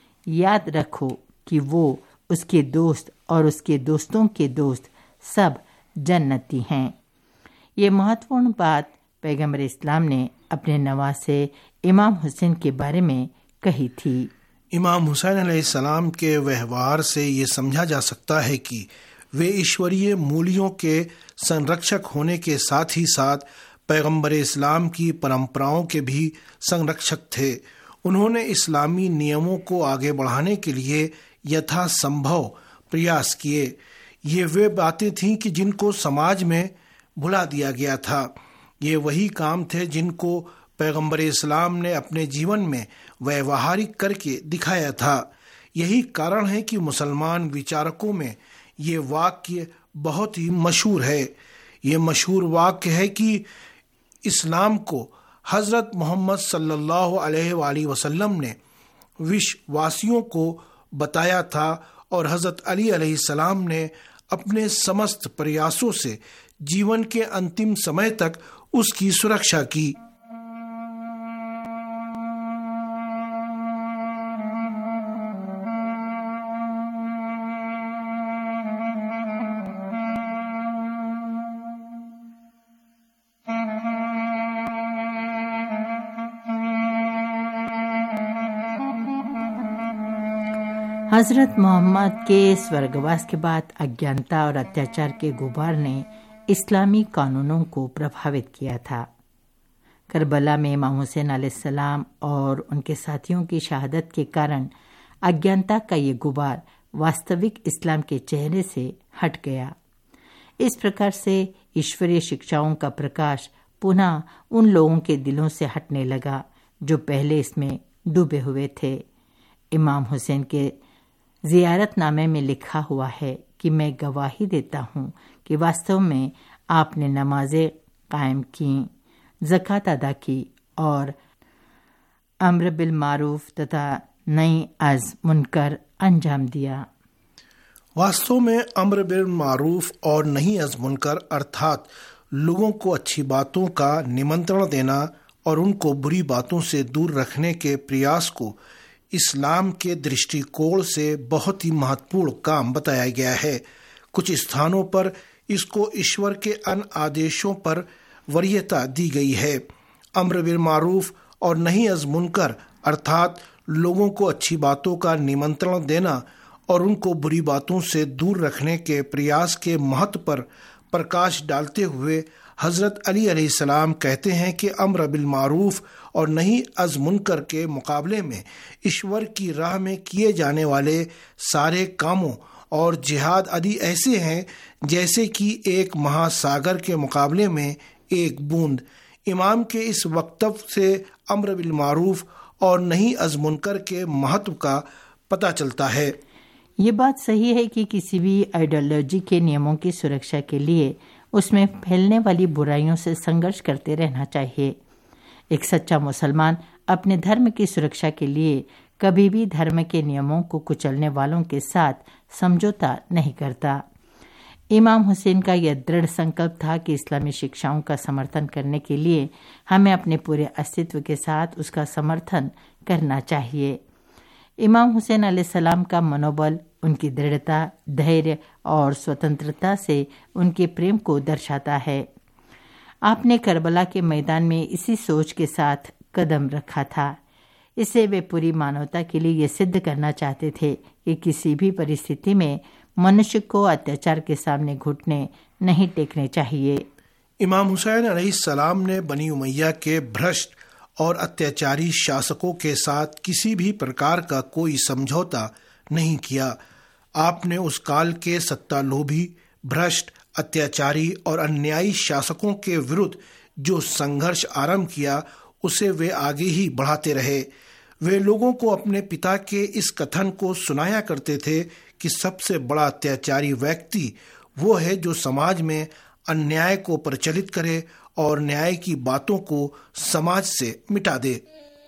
याद रखो कि वो, उसके दोस्त और उसके दोस्तों के दोस्त सब जन्नती हैं। ये महत्वपूर्ण बात पैगंबर इस्लाम ने अपने नवासे इमाम हुसैन के बारे में कही थी। इमाम हुसैन अलैहिस्सलाम के व्यवहार से ये समझा जा सकता है कि वे ईश्वरीय मूल्यों के संरक्षक होने के साथ ही साथ पैगंबर इस्लाम की परंपराओं के भी संरक्षक थे। उन्होंने इस्लामी नियमों को आगे बढ़ाने के लिए यथासंभव प्रयास किए। ये वे बातें थीं कि जिनको समाज में भुला दिया गया था। ये वही काम थे जिनको पैगंबर इस्लाम ने अपने जीवन में व्यवहारिक करके दिखाया था। यही कारण है कि मुसलमान विचारकों में ये वाक्य बहुत ही मशहूर है। ये मशहूर वाक्य है कि इस्लाम को हज़रत मोहम्मद सल्लल्लाहु अलैहि वसल्लम ने विश्ववासियों को बताया था और हज़रत अली अलैहिस्सलाम ने अपने समस्त प्रयासों से जीवन के अंतिम समय तक उसकी सुरक्षा की। हजरत मोहम्मद के स्वर्गवास के बाद अज्ञानता और अत्याचार के गुबार ने इस्लामी कानूनों को प्रभावित किया था। करबला में इमाम हुसैन अलैहिस्सलाम और उनके साथियों की शहादत के कारण अज्ञानता का ये गुबार वास्तविक इस्लाम के चेहरे से हट गया। इस प्रकार से ईश्वरीय शिक्षाओं का प्रकाश पुनः उन लोगों के दिलों से हटने लगा जो पहले इसमें डूबे हुए थे। इमाम हुसैन के ज़ियारतनामे में लिखा हुआ है कि मैं गवाही देता हूँ कि वास्तव में आपने नमाजें कायम की, ज़कात अदा की और अम्र बिल मारूफ तथा नई अज़ मुनकर अंजाम दिया। वास्तव में अम्र बिल मारूफ और नही अज़ मुनकर अर्थात लोगों को अच्छी बातों का निमंत्रण देना और उनको बुरी बातों से दूर रखने के प्रयास को इस्लाम के दृष्टिकोण से बहुत ही महत्वपूर्ण काम बताया गया है। कुछ स्थानों पर इसको ईश्वर के अन आदेशों पर वरीयता दी गई है। अम्र बिल मारूफ और नही अज़ मुनकर अर्थात लोगों को अच्छी बातों का निमंत्रण देना और उनको बुरी बातों से दूर रखने के प्रयास के महत्व पर प्रकाश डालते हुए हज़रत अली अलैहिस्सलाम कहते हैं कि अम्र बिल मारूफ और नही अज़ मुनकर के मुकाबले में ईश्वर की राह में किए जाने वाले सारे कामों और जिहाद आदि ऐसे हैं जैसे कि एक महासागर के मुकाबले में एक बूंद। इमाम के इस वक्तव्य से अम्र बिल मारूफ और नही अज़ मुनकर के महत्व का पता चलता है। ये बात सही है कि किसी भी आइडियोलॉजी के नियमों की सुरक्षा के लिए उसमें फैलने वाली बुराइयों से संघर्ष करते रहना चाहिए। एक सच्चा मुसलमान अपने धर्म की सुरक्षा के लिए कभी भी धर्म के नियमों को कुचलने वालों के साथ समझौता नहीं करता। इमाम हुसैन का यह दृढ़ संकल्प था कि इस्लामी शिक्षाओं का समर्थन करने के लिए हमें अपने पूरे अस्तित्व के साथ उसका समर्थन करना चाहिए। इमाम हुसैन अलैहिस्सलाम का मनोबल उनकी दृढ़ता, धैर्य और स्वतंत्रता से उनके प्रेम को दर्शाता है। आपने करबला के मैदान में इसी सोच के साथ कदम रखा था। इससे वे पूरी मानवता के लिए ये सिद्ध करना चाहते थे कि किसी भी परिस्थिति में मनुष्य को अत्याचार के सामने घुटने नहीं टेकने चाहिए। इमाम हुसैन अलैहिस्सलाम ने बनी उमैया के भ्रष्ट और अत्याचारी शासकों के साथ किसी भी प्रकार का कोई समझौता नहीं किया। आपने उस काल के सत्तालोभी, भ्रष्ट, अत्याचारी और अन्यायी शासकों के विरुद्ध जो संघर्ष आरंभ किया उसे वे आगे ही बढ़ाते रहे। वे लोगों को अपने पिता के इस कथन को सुनाया करते थे कि सबसे बड़ा अत्याचारी व्यक्ति वो है जो समाज में अन्याय को प्रचलित करे और न्याय की बातों को समाज से मिटा दे।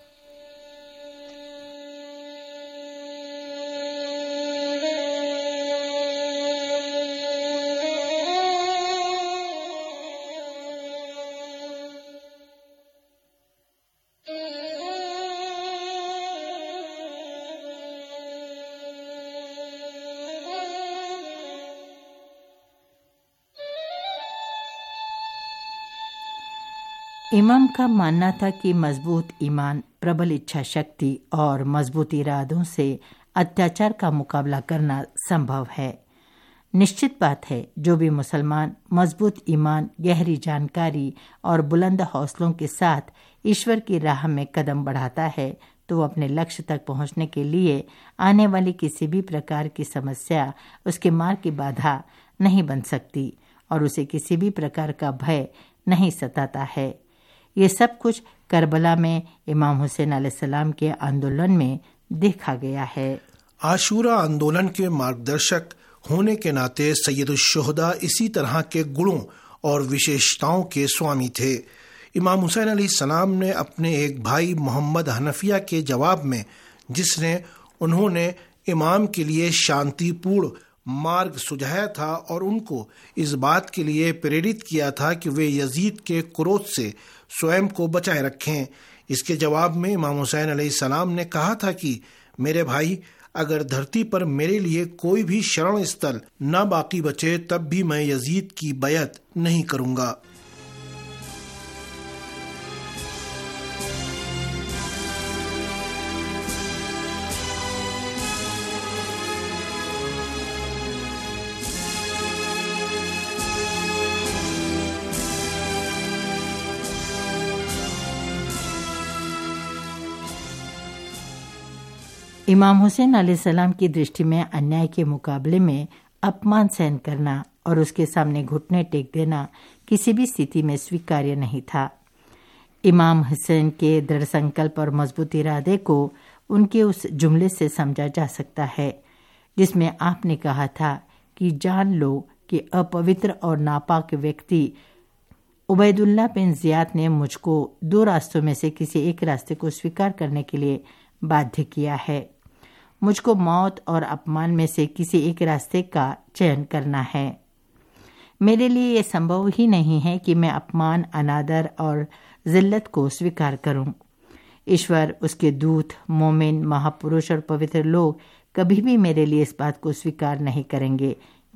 इमाम का मानना था कि मजबूत ईमान, प्रबल इच्छा शक्ति और मजबूत इरादों से अत्याचार का मुकाबला करना संभव है। निश्चित बात है, जो भी मुसलमान मजबूत ईमान, गहरी जानकारी और बुलंद हौसलों के साथ ईश्वर की राह में कदम बढ़ाता है तो वो अपने लक्ष्य तक पहुंचने के लिए आने वाली किसी भी प्रकार की समस्या उसके मार्ग की बाधा नहीं बन सकती और उसे किसी भी प्रकार का भय नहीं सताता है। ये सब कुछ करबला में इमाम हुसैन अलैहिस्सलाम के आंदोलन में देखा गया है। आशूरा आंदोलन के मार्गदर्शक होने के नाते सैयदुश्शुहदा इसी तरह के गुणों और विशेषताओं के स्वामी थे। इमाम हुसैन अलैहिस्सलाम ने अपने एक भाई मोहम्मद हनफिया के जवाब में, जिसने उन्होंने इमाम के लिए शांतिपूर्ण मार्ग सुझाया था और उनको इस बात के लिए प्रेरित किया था कि वे यजीद के क्रोध से स्वयं को बचाए रखें, इसके जवाब में इमाम हुसैन अलैहिस्सलाम ने कहा था कि मेरे भाई, अगर धरती पर मेरे लिए कोई भी शरण स्थल न बाकी बचे तब भी मैं यजीद की बैअत नहीं करूंगा। इमाम हुसैन अलैहिस्सलाम की दृष्टि में अन्याय के मुकाबले में अपमान सहन करना और उसके सामने घुटने टेक देना किसी भी स्थिति में स्वीकार्य नहीं था। इमाम हुसैन के दृढ़ संकल्प और मजबूत इरादे को उनके उस जुमले से समझा जा सकता है जिसमें आपने कहा था कि जान लो कि अपवित्र और नापाक व्यक्ति उबैदुल्लाह बिन जियाद ने मुझको दो रास्तों में से किसी एक रास्ते को स्वीकार करने के लिए बाध्य किया है। मुझको मौत और अपमान में से किसी एक रास्ते का चयन करना है। मेरे लिए यह संभव ही नहीं है कि मैं अपमान, अनादर और जिल्लत को स्वीकार करूं। ईश्वर, उसके दूत, मोमिन, महापुरुष और पवित्र लोग कभी भी मेरे लिए इस बात को स्वीकार नहीं करेंगे कि मैं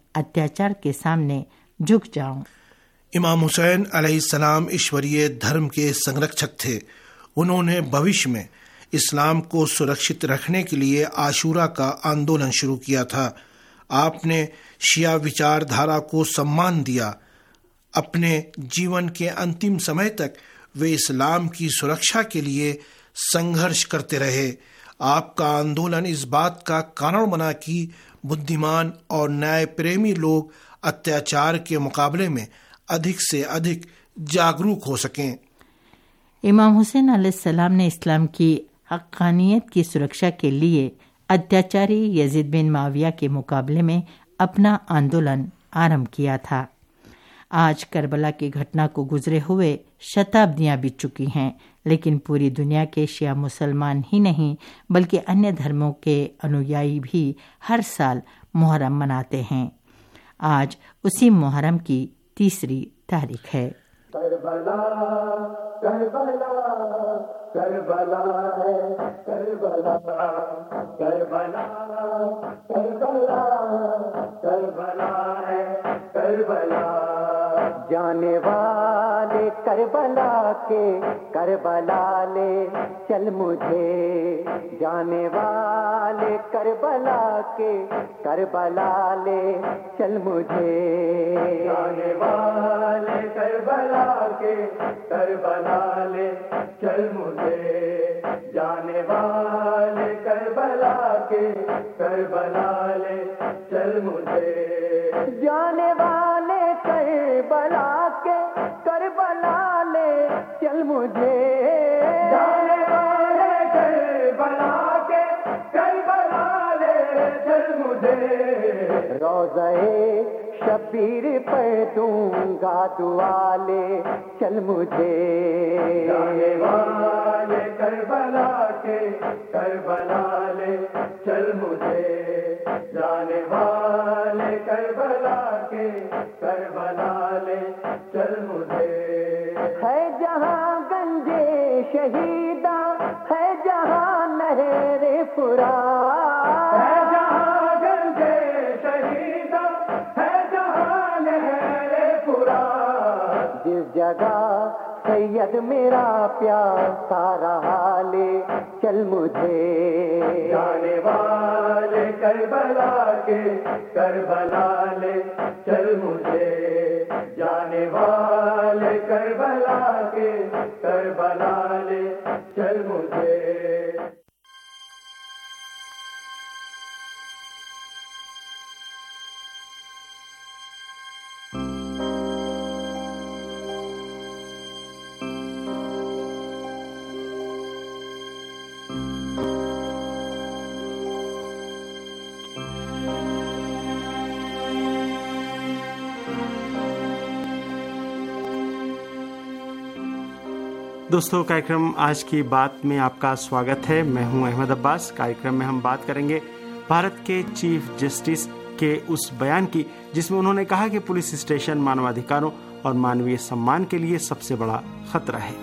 अत्याचार के सामने झुक जाऊं। इमाम हुसैन अलैहिस्सलाम ईश्वरीय धर्म के संरक्षक थे। उन्होंने भविष्य में इस्लाम को सुरक्षित रखने के लिए आशूरा का आंदोलन शुरू किया था। आपने शिया विचारधारा को सम्मान दिया। अपने जीवन के अंतिम समय तक वे इस्लाम की सुरक्षा के लिए संघर्ष करते रहे। आपका आंदोलन इस बात का कारण बना कि बुद्धिमान और न्याय प्रेमी लोग अत्याचार के मुकाबले में अधिक से अधिक जागरूक हो सकें। इमाम हुसैन अलैहिस्सलाम ने इस्लाम की हक़ानियत की सुरक्षा के लिए अत्याचारी यजीद बिन माविया के मुकाबले में अपना आंदोलन आरंभ किया था। आज करबला की घटना को गुजरे हुए शताब्दियां बीत चुकी हैं, लेकिन पूरी दुनिया के शिया मुसलमान ही नहीं बल्कि अन्य धर्मों के अनुयायी भी हर साल मुहर्रम मनाते हैं। आज उसी मुहर्रम की तीसरी तारीख है। करबला करबला करबला है करबला करबला करबला करबला है करबला जाने वाले करबला के करबला ले चल मुझे जाने वाले करबला के करबला ले चल मुझे जाने वाले करबला के करबला ले चल मुझे जाने वाले करबला के करबला ले चल मुझे जाने वाले करबला के करबला ले चल मुझे जाने वाले करबला के करबला ले चल मुझे रोज़े शबीर पर दूंगा दुआ ले चल मुझे जाने वाले करबला के करबला ले चल मुझे जाने वाले करबला के करबला ले चल मुझे है जहाँ गंजे शहीदा है जहाँ नहरे फुरात है जहाँ गंजे शहीदा है जहाँ नहरे फुरात जिस जगह सैयद मेरा प्यासा रहा ले चल मुझे जाने वाले करबला के करबला ले चल मुझे जाने वाले करबला के करबला ले चल मुझे। दोस्तों, कार्यक्रम आज की बात में आपका स्वागत है। मैं हूं अहमद अब्बास। कार्यक्रम में हम बात करेंगे भारत के चीफ जस्टिस के उस बयान की जिसमें उन्होंने कहा कि पुलिस स्टेशन मानवाधिकारों और मानवीय सम्मान के लिए सबसे बड़ा खतरा है।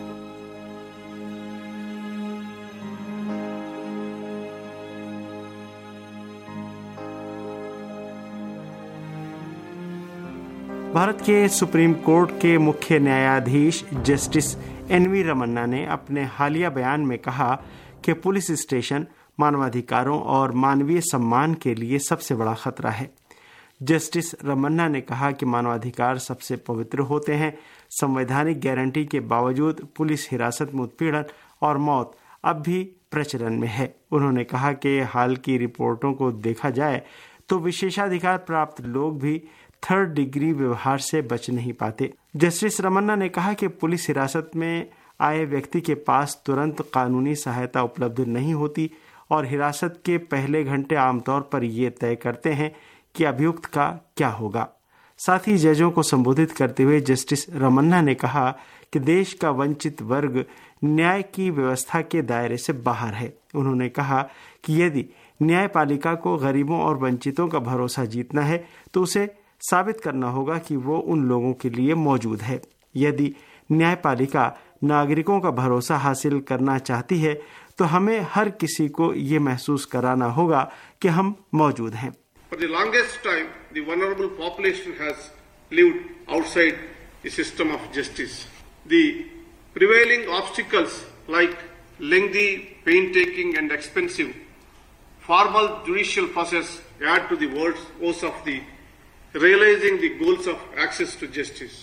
भारत के सुप्रीम कोर्ट के मुख्य न्यायाधीश जस्टिस एन वी रमन्ना ने अपने हालिया बयान में कहा कि पुलिस स्टेशन मानवाधिकारों और मानवीय सम्मान के लिए सबसे बड़ा खतरा है। जस्टिस रमन्ना ने कहा कि मानवाधिकार सबसे पवित्र होते हैं। संवैधानिक गारंटी के बावजूद पुलिस हिरासत में उत्पीड़न और मौत अब भी प्रचलन में है। उन्होंने कहा कि हाल की रिपोर्टों को देखा जाए तो विशेषाधिकार प्राप्त लोग भी थर्ड डिग्री व्यवहार से बच नहीं पाते। जस्टिस रमन्ना ने कहा कि पुलिस हिरासत में आए व्यक्ति के पास तुरंत कानूनी सहायता उपलब्ध नहीं होती और हिरासत के पहले घंटे आमतौर पर ये तय करते हैं कि अभियुक्त का क्या होगा। साथ ही जजों को संबोधित करते हुए जस्टिस रमन्ना ने कहा कि देश का वंचित वर्ग न्याय की व्यवस्था के दायरे से बाहर है। उन्होंने कहा कि यदि न्यायपालिका को गरीबों और वंचितों का भरोसा जीतना है तो उसे साबित करना होगा कि वो उन लोगों के लिए मौजूद है। यदि न्यायपालिका नागरिकों का भरोसा हासिल करना चाहती है तो हमें हर किसी को ये महसूस कराना होगा कि हम मौजूद हैं। For the longest time, the vulnerable population has lived outside the system of justice. The prevailing obstacles like lengthy, painstaking and expensive formal judicial process add to the woes of the realizing the goals of access to justice.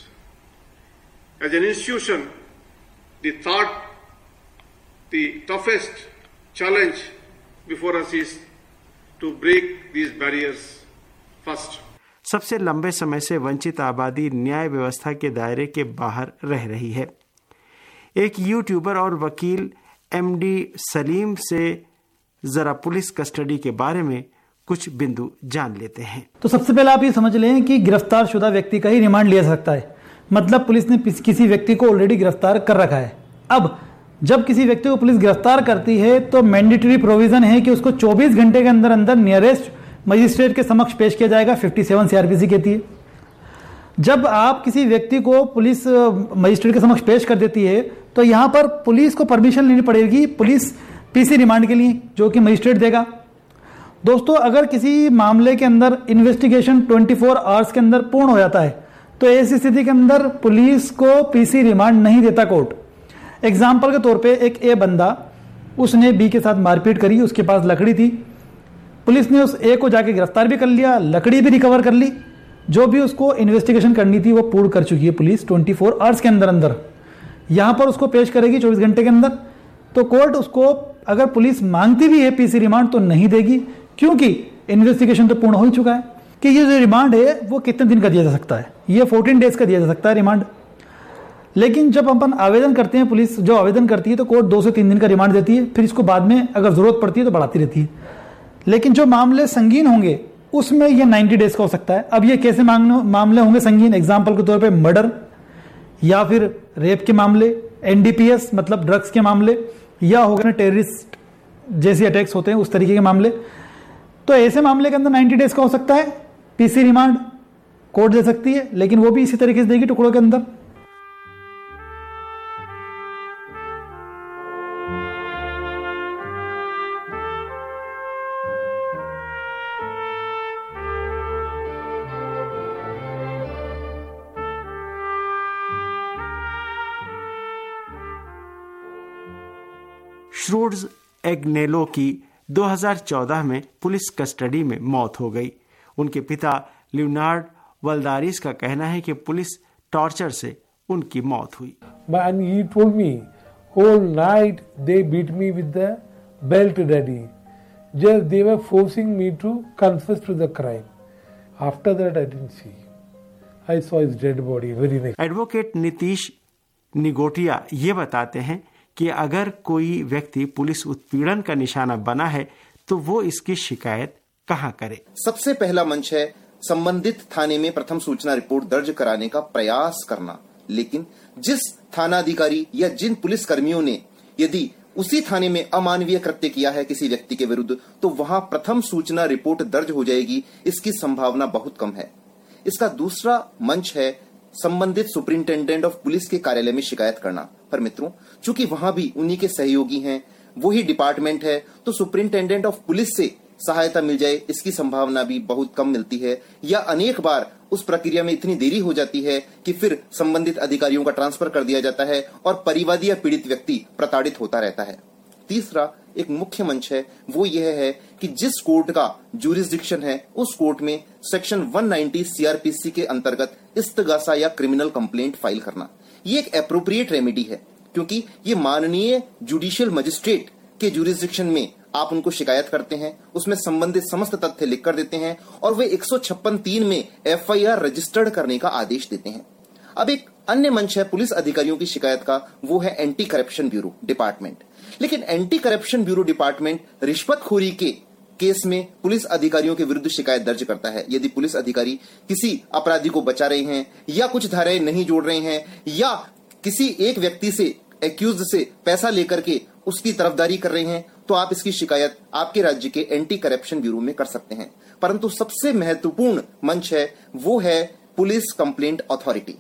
As an institution, the thought, the toughest challenge before us is to break these barriers first. सबसे लंबे समय से वंचित आबादी न्याय व्यवस्था के दायरे के बाहर रह रही है। एक यूट्यूबर और वकील एमडी सलीम से जरा पुलिस कस्टडी के बारे में कुछ बिंदु जान लेते हैं। तो सबसे पहले आप ये समझ लें कि गिरफ्तार शुदा व्यक्ति का ही रिमांड लिया सकता है, मतलब पुलिस ने किसी व्यक्ति को ऑलरेडी गिरफ्तार कर रखा है। अब जब किसी व्यक्ति को पुलिस गिरफ्तार करती है तो मैंडेटरी प्रोविजन है कि उसको चौबीस घंटे के अंदर अंदर नियरेस्ट मजिस्ट्रेट के समक्ष पेश किया जाएगा। सत्तावन सीआरपीसी कहती है जब आप किसी व्यक्ति को पुलिस मजिस्ट्रेट के समक्ष पेश कर देती है तो यहां पर पुलिस को परमिशन लेनी पड़ेगी पुलिस पीसी रिमांड के लिए, जो कि मजिस्ट्रेट देगा। दोस्तों, अगर किसी मामले के अंदर इन्वेस्टिगेशन चौबीस आवर्स के अंदर पूर्ण हो जाता है तो ऐसी स्थिति के अंदर पुलिस को पीसी रिमांड नहीं देता कोर्ट। एग्जाम्पल के तौर पे एक ए बंदा, उसने बी के साथ मारपीट करी, उसके पास लकड़ी थी, पुलिस ने उस ए को जाके गिरफ्तार भी कर लिया, लकड़ी भी रिकवर कर ली, जो भी उसको इन्वेस्टिगेशन करनी थी वो पूर्ण कर चुकी है पुलिस चौबीस आवर्स के अंदर अंदर। यहां पर उसको पेश करेगी चौबीस घंटे के अंदर, तो कोर्ट उसको अगर पुलिस मांगती भी है पीसी रिमांड तो नहीं देगी, क्योंकि इन्वेस्टिगेशन तो पूर्ण हो ही चुका है। कि ये जो रिमांड है वो कितने दिन का दिया जा सकता है, ये चौदह डेज का दिया जा सकता है रिमांड। लेकिन जब अपन आवेदन करते हैं, पुलिस जो आवेदन करती है तो कोर्ट दो से तीन दिन का रिमांड देती है, फिर इसको बाद में अगर जरूरत पड़ती है तो बढ़ाती रहती है। लेकिन जो मामले संगीन होंगे उसमें ये नब्बे डेज का हो सकता है। अब ये कैसे मामले होंगे संगीन? एग्जाम्पल के तौर पे मर्डर या फिर रेप के मामले, एनडीपीएस मतलब ड्रग्स के मामले, या हो गए टेररिस्ट जैसे अटैक्स होते हैं उस तरीके के मामले। तो ऐसे मामले के अंदर नब्बे डेज का हो सकता है पीसी रिमांड कोर्ट दे सकती है, लेकिन वो भी इसी तरीके से देगी टुकड़ों के अंदर। श्रूड्स एग्नेलो की दो हज़ार चौदह में पुलिस कस्टडी में मौत हो गई। उनके पिता लियोनार्ड वल्दारिस का कहना है कि पुलिस टॉर्चर से उनकी मौत हुई। And he told me, whole night they beat me with the belt, daddy. Just they were forcing me to confess to the crime. After that I didn't see. I saw his dead body very next. Advocate Nitish Nigotia ये बताते हैं कि अगर कोई व्यक्ति police उत्पीड़न का निशाना बना है तो वो इसकी शिकायत कहां करे? सबसे पहला मंच है संबंधित थाने में प्रथम सूचना रिपोर्ट दर्ज कराने का प्रयास करना। लेकिन जिस थानाधिकारी या जिन पुलिस कर्मियों ने यदि उसी थाने में अमानवीय कृत्य किया है किसी व्यक्ति के विरुद्ध, तो वहां प्रथम सूचना रिपोर्ट दर्ज हो जाएगी, इसकी संभावना बहुत कम है। इसका दूसरा मंच है संबंधित सुपरिंटेंडेंट ऑफ पुलिस के कार्यालय में शिकायत करना। पर मित्रों, चूंकि वहां भी उन्हीं के सहयोगी हैं, वही डिपार्टमेंट है, तो सुपरिंटेंडेंट ऑफ पुलिस से सहायता मिल जाए इसकी संभावना भी बहुत कम मिलती है, या अनेक बार उस प्रक्रिया में इतनी देरी हो जाती है कि फिर संबंधित अधिकारियों का ट्रांसफर कर दिया जाता है और परिवादी या पीड़ित व्यक्ति प्रताड़ित होता रहता है। तीसरा एक मुख्य मंच है, वो यह है कि जिस कोर्ट का ज्यूरिसडिक्शन है उस कोर्ट में सेक्शन एक सौ नब्बे सीआरपीसी के अंतर्गत इस्तगासा या क्रिमिनल कंप्लेंट फाइल करना। ये एक एप्रोप्रिएट रेमेडी है, क्योंकि ये माननीय जुडिशियल मजिस्ट्रेट के ज्यूरिसडिक्शन में आप उनको शिकायत करते हैं, उसमें संबंधित समस्त तथ्य लिख कर देते हैं और वे एक सौ छप्पन तीन में एफआईआर रजिस्टर्ड करने का आदेश देते हैं। अब एक अन्य मंच है पुलिस अधिकारियों की शिकायत का, वो है एंटी करप्शन ब्यूरो डिपार्टमेंट। लेकिन एंटी करप्शन ब्यूरो डिपार्टमेंट रिश्वतखोरी के केस में पुलिस अधिकारियों के विरुद्ध शिकायत दर्ज करता है। यदि पुलिस अधिकारी किसी अपराधी को बचा रहे हैं या कुछ धाराएं नहीं जोड़ रहे हैं या किसी एक व्यक्ति से एक्यूज्ड से पैसा लेकर के उसकी तरफदारी कर रहे हैं, तो आप इसकी शिकायत आपके राज्य के एंटी करप्शन ब्यूरो में कर सकते हैं। परंतु सबसे महत्वपूर्ण मंच है वो है police complaint authority.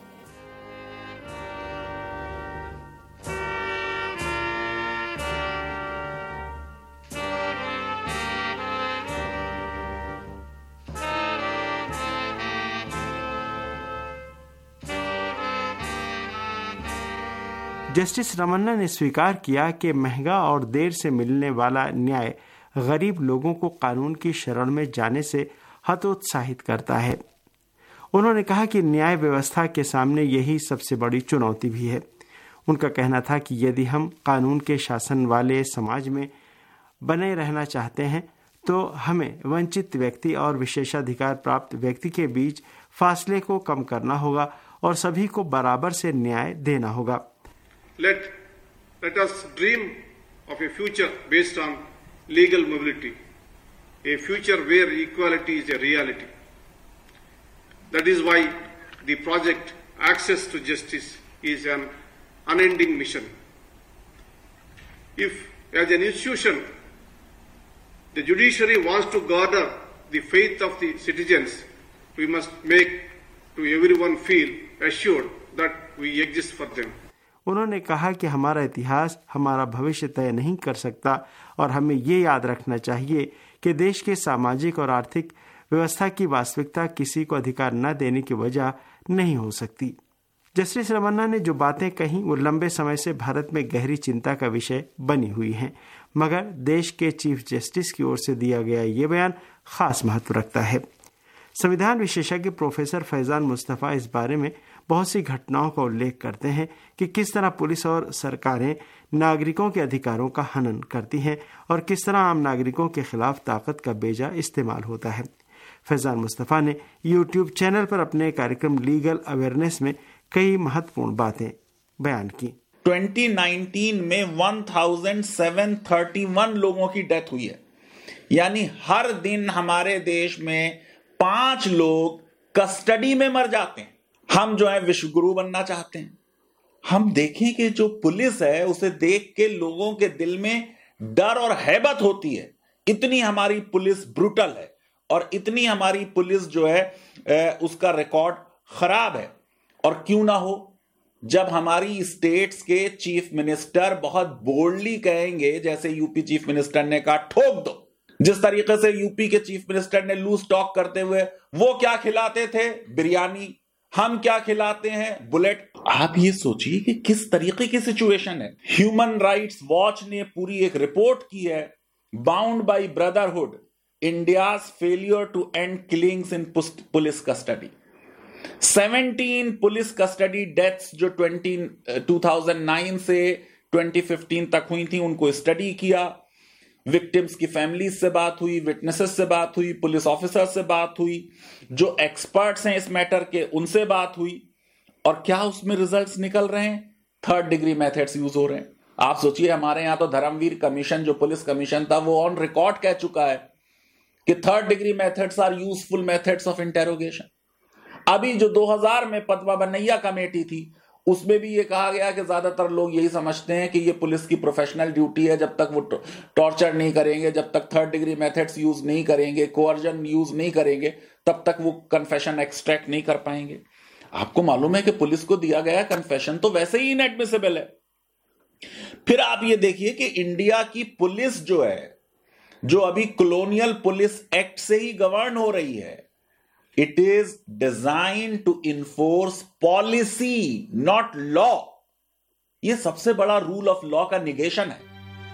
Justice Ramanna ने स्वीकार किया कि महंगा और देर से मिलने वाला न्याय गरीब लोगों को कानून की शरण में जाने से हतोत्साहित करता है। उन्होंने कहा कि न्याय व्यवस्था के सामने यही सबसे बड़ी चुनौती भी है। उनका कहना था कि यदि हम कानून के शासन वाले समाज में बने रहना चाहते हैं तो हमें वंचित व्यक्ति और विशेषाधिकार प्राप्त व्यक्ति के बीच फासले को कम करना होगा और सभी को बराबर से न्याय देना होगा। Let, let us dream of a future based on legal mobility, a future where equality is a reality. That is why the project Access to Justice is an unending mission. If, as an institution, the judiciary wants to garner the faith of the citizens, we must make to everyone feel assured that we exist for them. उन्होंने कहा कि हमारा इतिहास हमारा भविष्य तय नहीं कर सकता और हमें ये याद रखना चाहिए कि देश के सामाजिक और आर्थिक व्यवस्था की वास्तविकता किसी को अधिकार न देने की वजह नहीं हो सकती। जस्टिस रमन्ना ने जो बातें कही वो लंबे समय से भारत में गहरी चिंता का विषय बनी हुई हैं, मगर देश के चीफ जस्टिस की ओर से दिया गया ये बयान खास महत्व रखता है। संविधान विशेषज्ञ प्रोफेसर फैजान मुस्तफ़ा इस बारे में बहुत सी घटनाओं का उल्लेख करते हैं कि किस तरह पुलिस और सरकारें नागरिकों के अधिकारों का हनन करती हैं और किस तरह आम नागरिकों के खिलाफ ताकत का बेजा इस्तेमाल होता है। फैजान मुस्तफ़ा ने यूट्यूब चैनल पर अपने कार्यक्रम लीगल अवेयरनेस में कई महत्वपूर्ण बातें बयान की। दो हज़ार उन्नीस में सत्रह सौ इकतीस लोगों की डेथ हुई है, यानी हर दिन हमारे देश में पांच लोग कस्टडी में मर जाते हैं। हम जो है विश्वगुरु बनना चाहते हैं। हम देखें कि जो पुलिस है उसे देख के लोगों के दिल में डर और हैबत होती है। इतनी हमारी पुलिस ब्रूटल है और इतनी हमारी पुलिस जो है उसका रिकॉर्ड खराब है। और क्यों ना हो, जब हमारी स्टेट्स के चीफ मिनिस्टर बहुत बोल्डली कहेंगे, जैसे यूपी चीफ मिनिस्टर ने कहा ठोक दो, जिस तरीके से यूपी के चीफ मिनिस्टर ने लूज टॉक करते हुए, वो क्या खिलाते थे? बिरयानी। हम क्या खिलाते हैं? बुलेट। आप ये सोचिए कि किस तरीके की सिचुएशन है। ह्यूमन राइट्स वॉच ने पूरी एक रिपोर्ट की है, bound by brotherhood, India's failure to end killings in police custody. सत्रह पुलिस कस्टडी डेथ्स जो बीस दो हज़ार नौ से दो हज़ार पंद्रह तक हुई थी, उनको स्टडी किया। विक्टिम्स की फैमिलीज से बात हुई, विटनेसेस से बात हुई, पुलिस ऑफिसर से बात हुई, जो एक्सपर्ट्स हैं इस मैटर के उनसे बात हुई। और क्या उसमें रिजल्ट्स निकल रहे हैं? थर्ड डिग्री मेथड्स यूज हो रहे हैं। आप सोचिए, हमारे यहां तो धर्मवीर कमीशन जो पुलिस कमीशन था वो ऑन रिकॉर्ड कह चुका है कि third degree methods are useful methods of interrogation. अभी जो दो हज़ार में पद्मा बनैया कमेटी थी उसमें भी ये कहा गया कि ज्यादातर लोग यही समझते हैं कि ये पुलिस की प्रोफेशनल ड्यूटी है, जब तक वो टॉर्चर नहीं करेंगे, जब तक थर्ड डिग्री मेथड्स यूज नहीं करेंगे, कोअर्जन यूज नहीं करेंगे, तब तक वो कन्फेशन एक्सट्रैक्ट नहीं कर पाएंगे। आपको मालूम है कि पुलिस को दिया गया कन्फेशन तो वैसे ही इनएडमिसिबल है। फिर आप ये देखिए कि इंडिया की पुलिस जो है, जो अभी कॉलोनियल पुलिस एक्ट से ही गवर्न हो रही है, it is designed to enforce policy, not law. यह सबसे बड़ा रूल ऑफ लॉ का निगेशन है।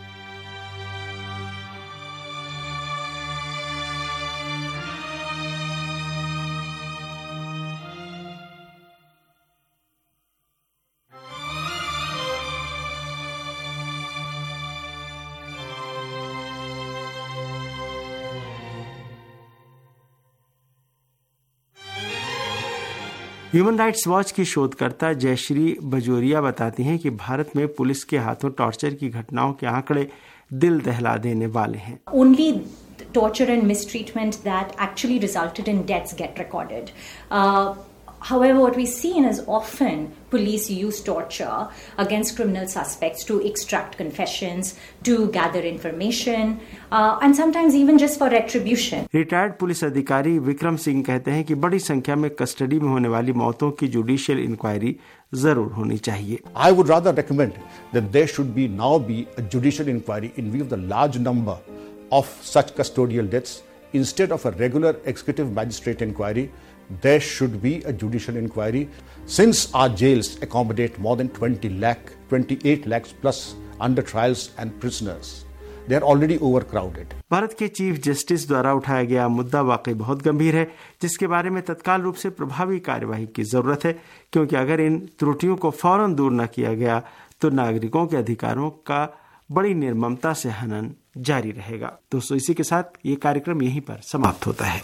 ह्यूमन राइट्स वॉच की शोधकर्ता जयश्री बजोरिया बताती हैं कि भारत में पुलिस के हाथों टॉर्चर की घटनाओं के आंकड़े दिल दहला देने वाले हैं। Only torture and mistreatment that actually resulted in deaths get recorded. Uh, However, what we see is often police use torture against criminal suspects to extract confessions, to gather information, uh, and sometimes even just for retribution. Retired police अधिकारी विक्रम सिंह कहते हैं कि बड़ी संख्या में custody में होने वाली मौतों की जुडिशियल इंक्वायरी जरूर होनी चाहिए। I would rather recommend that there should be now be a judicial inquiry in view of the large number of such custodial deaths instead of a regular executive magistrate inquiry, there should be a judicial inquiry. Since our jails accommodate more than twenty lakh, twenty-eight lakhs plus under trials and prisoners, they are already overcrowded. Bharat के chief justice द्वारा उठाया गया मुद्दा वाकई बहुत गंभीर है, जिसके बारे में तत्काल रूप से प्रभावी कार्यवाही की जरूरत है, क्योंकि अगर इन त्रुटियों को फौरन दूर न किया गया तो नागरिकों के अधिकारों का बड़ी निर्ममता से हनन जारी रहेगा। दोस्तों, इसी के साथ ये कार्यक्रम यहीं पर समाप्त होता है।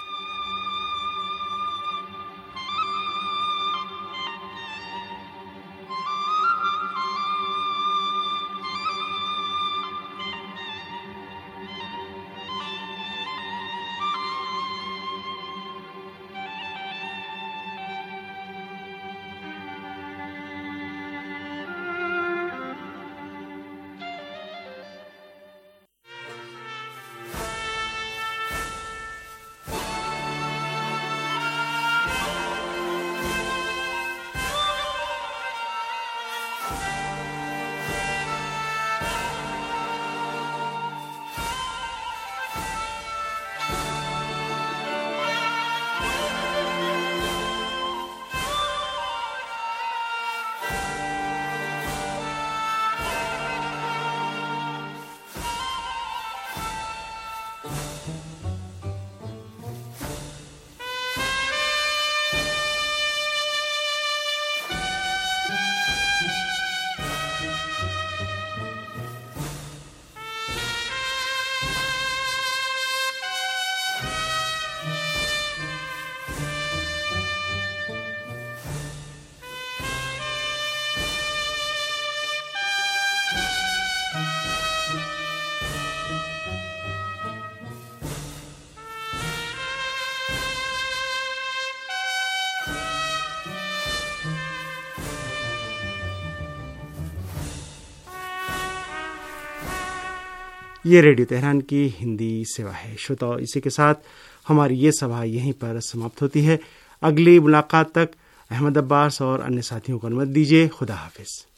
ये रेडियो तेहरान की हिंदी सेवा है। श्रोताओं, इसी के साथ हमारी ये सभा यहीं पर समाप्त होती है। अगली मुलाकात तक अहमद अब्बास और अन्य साथियों को अनुमति दीजिए। खुदा हाफिज।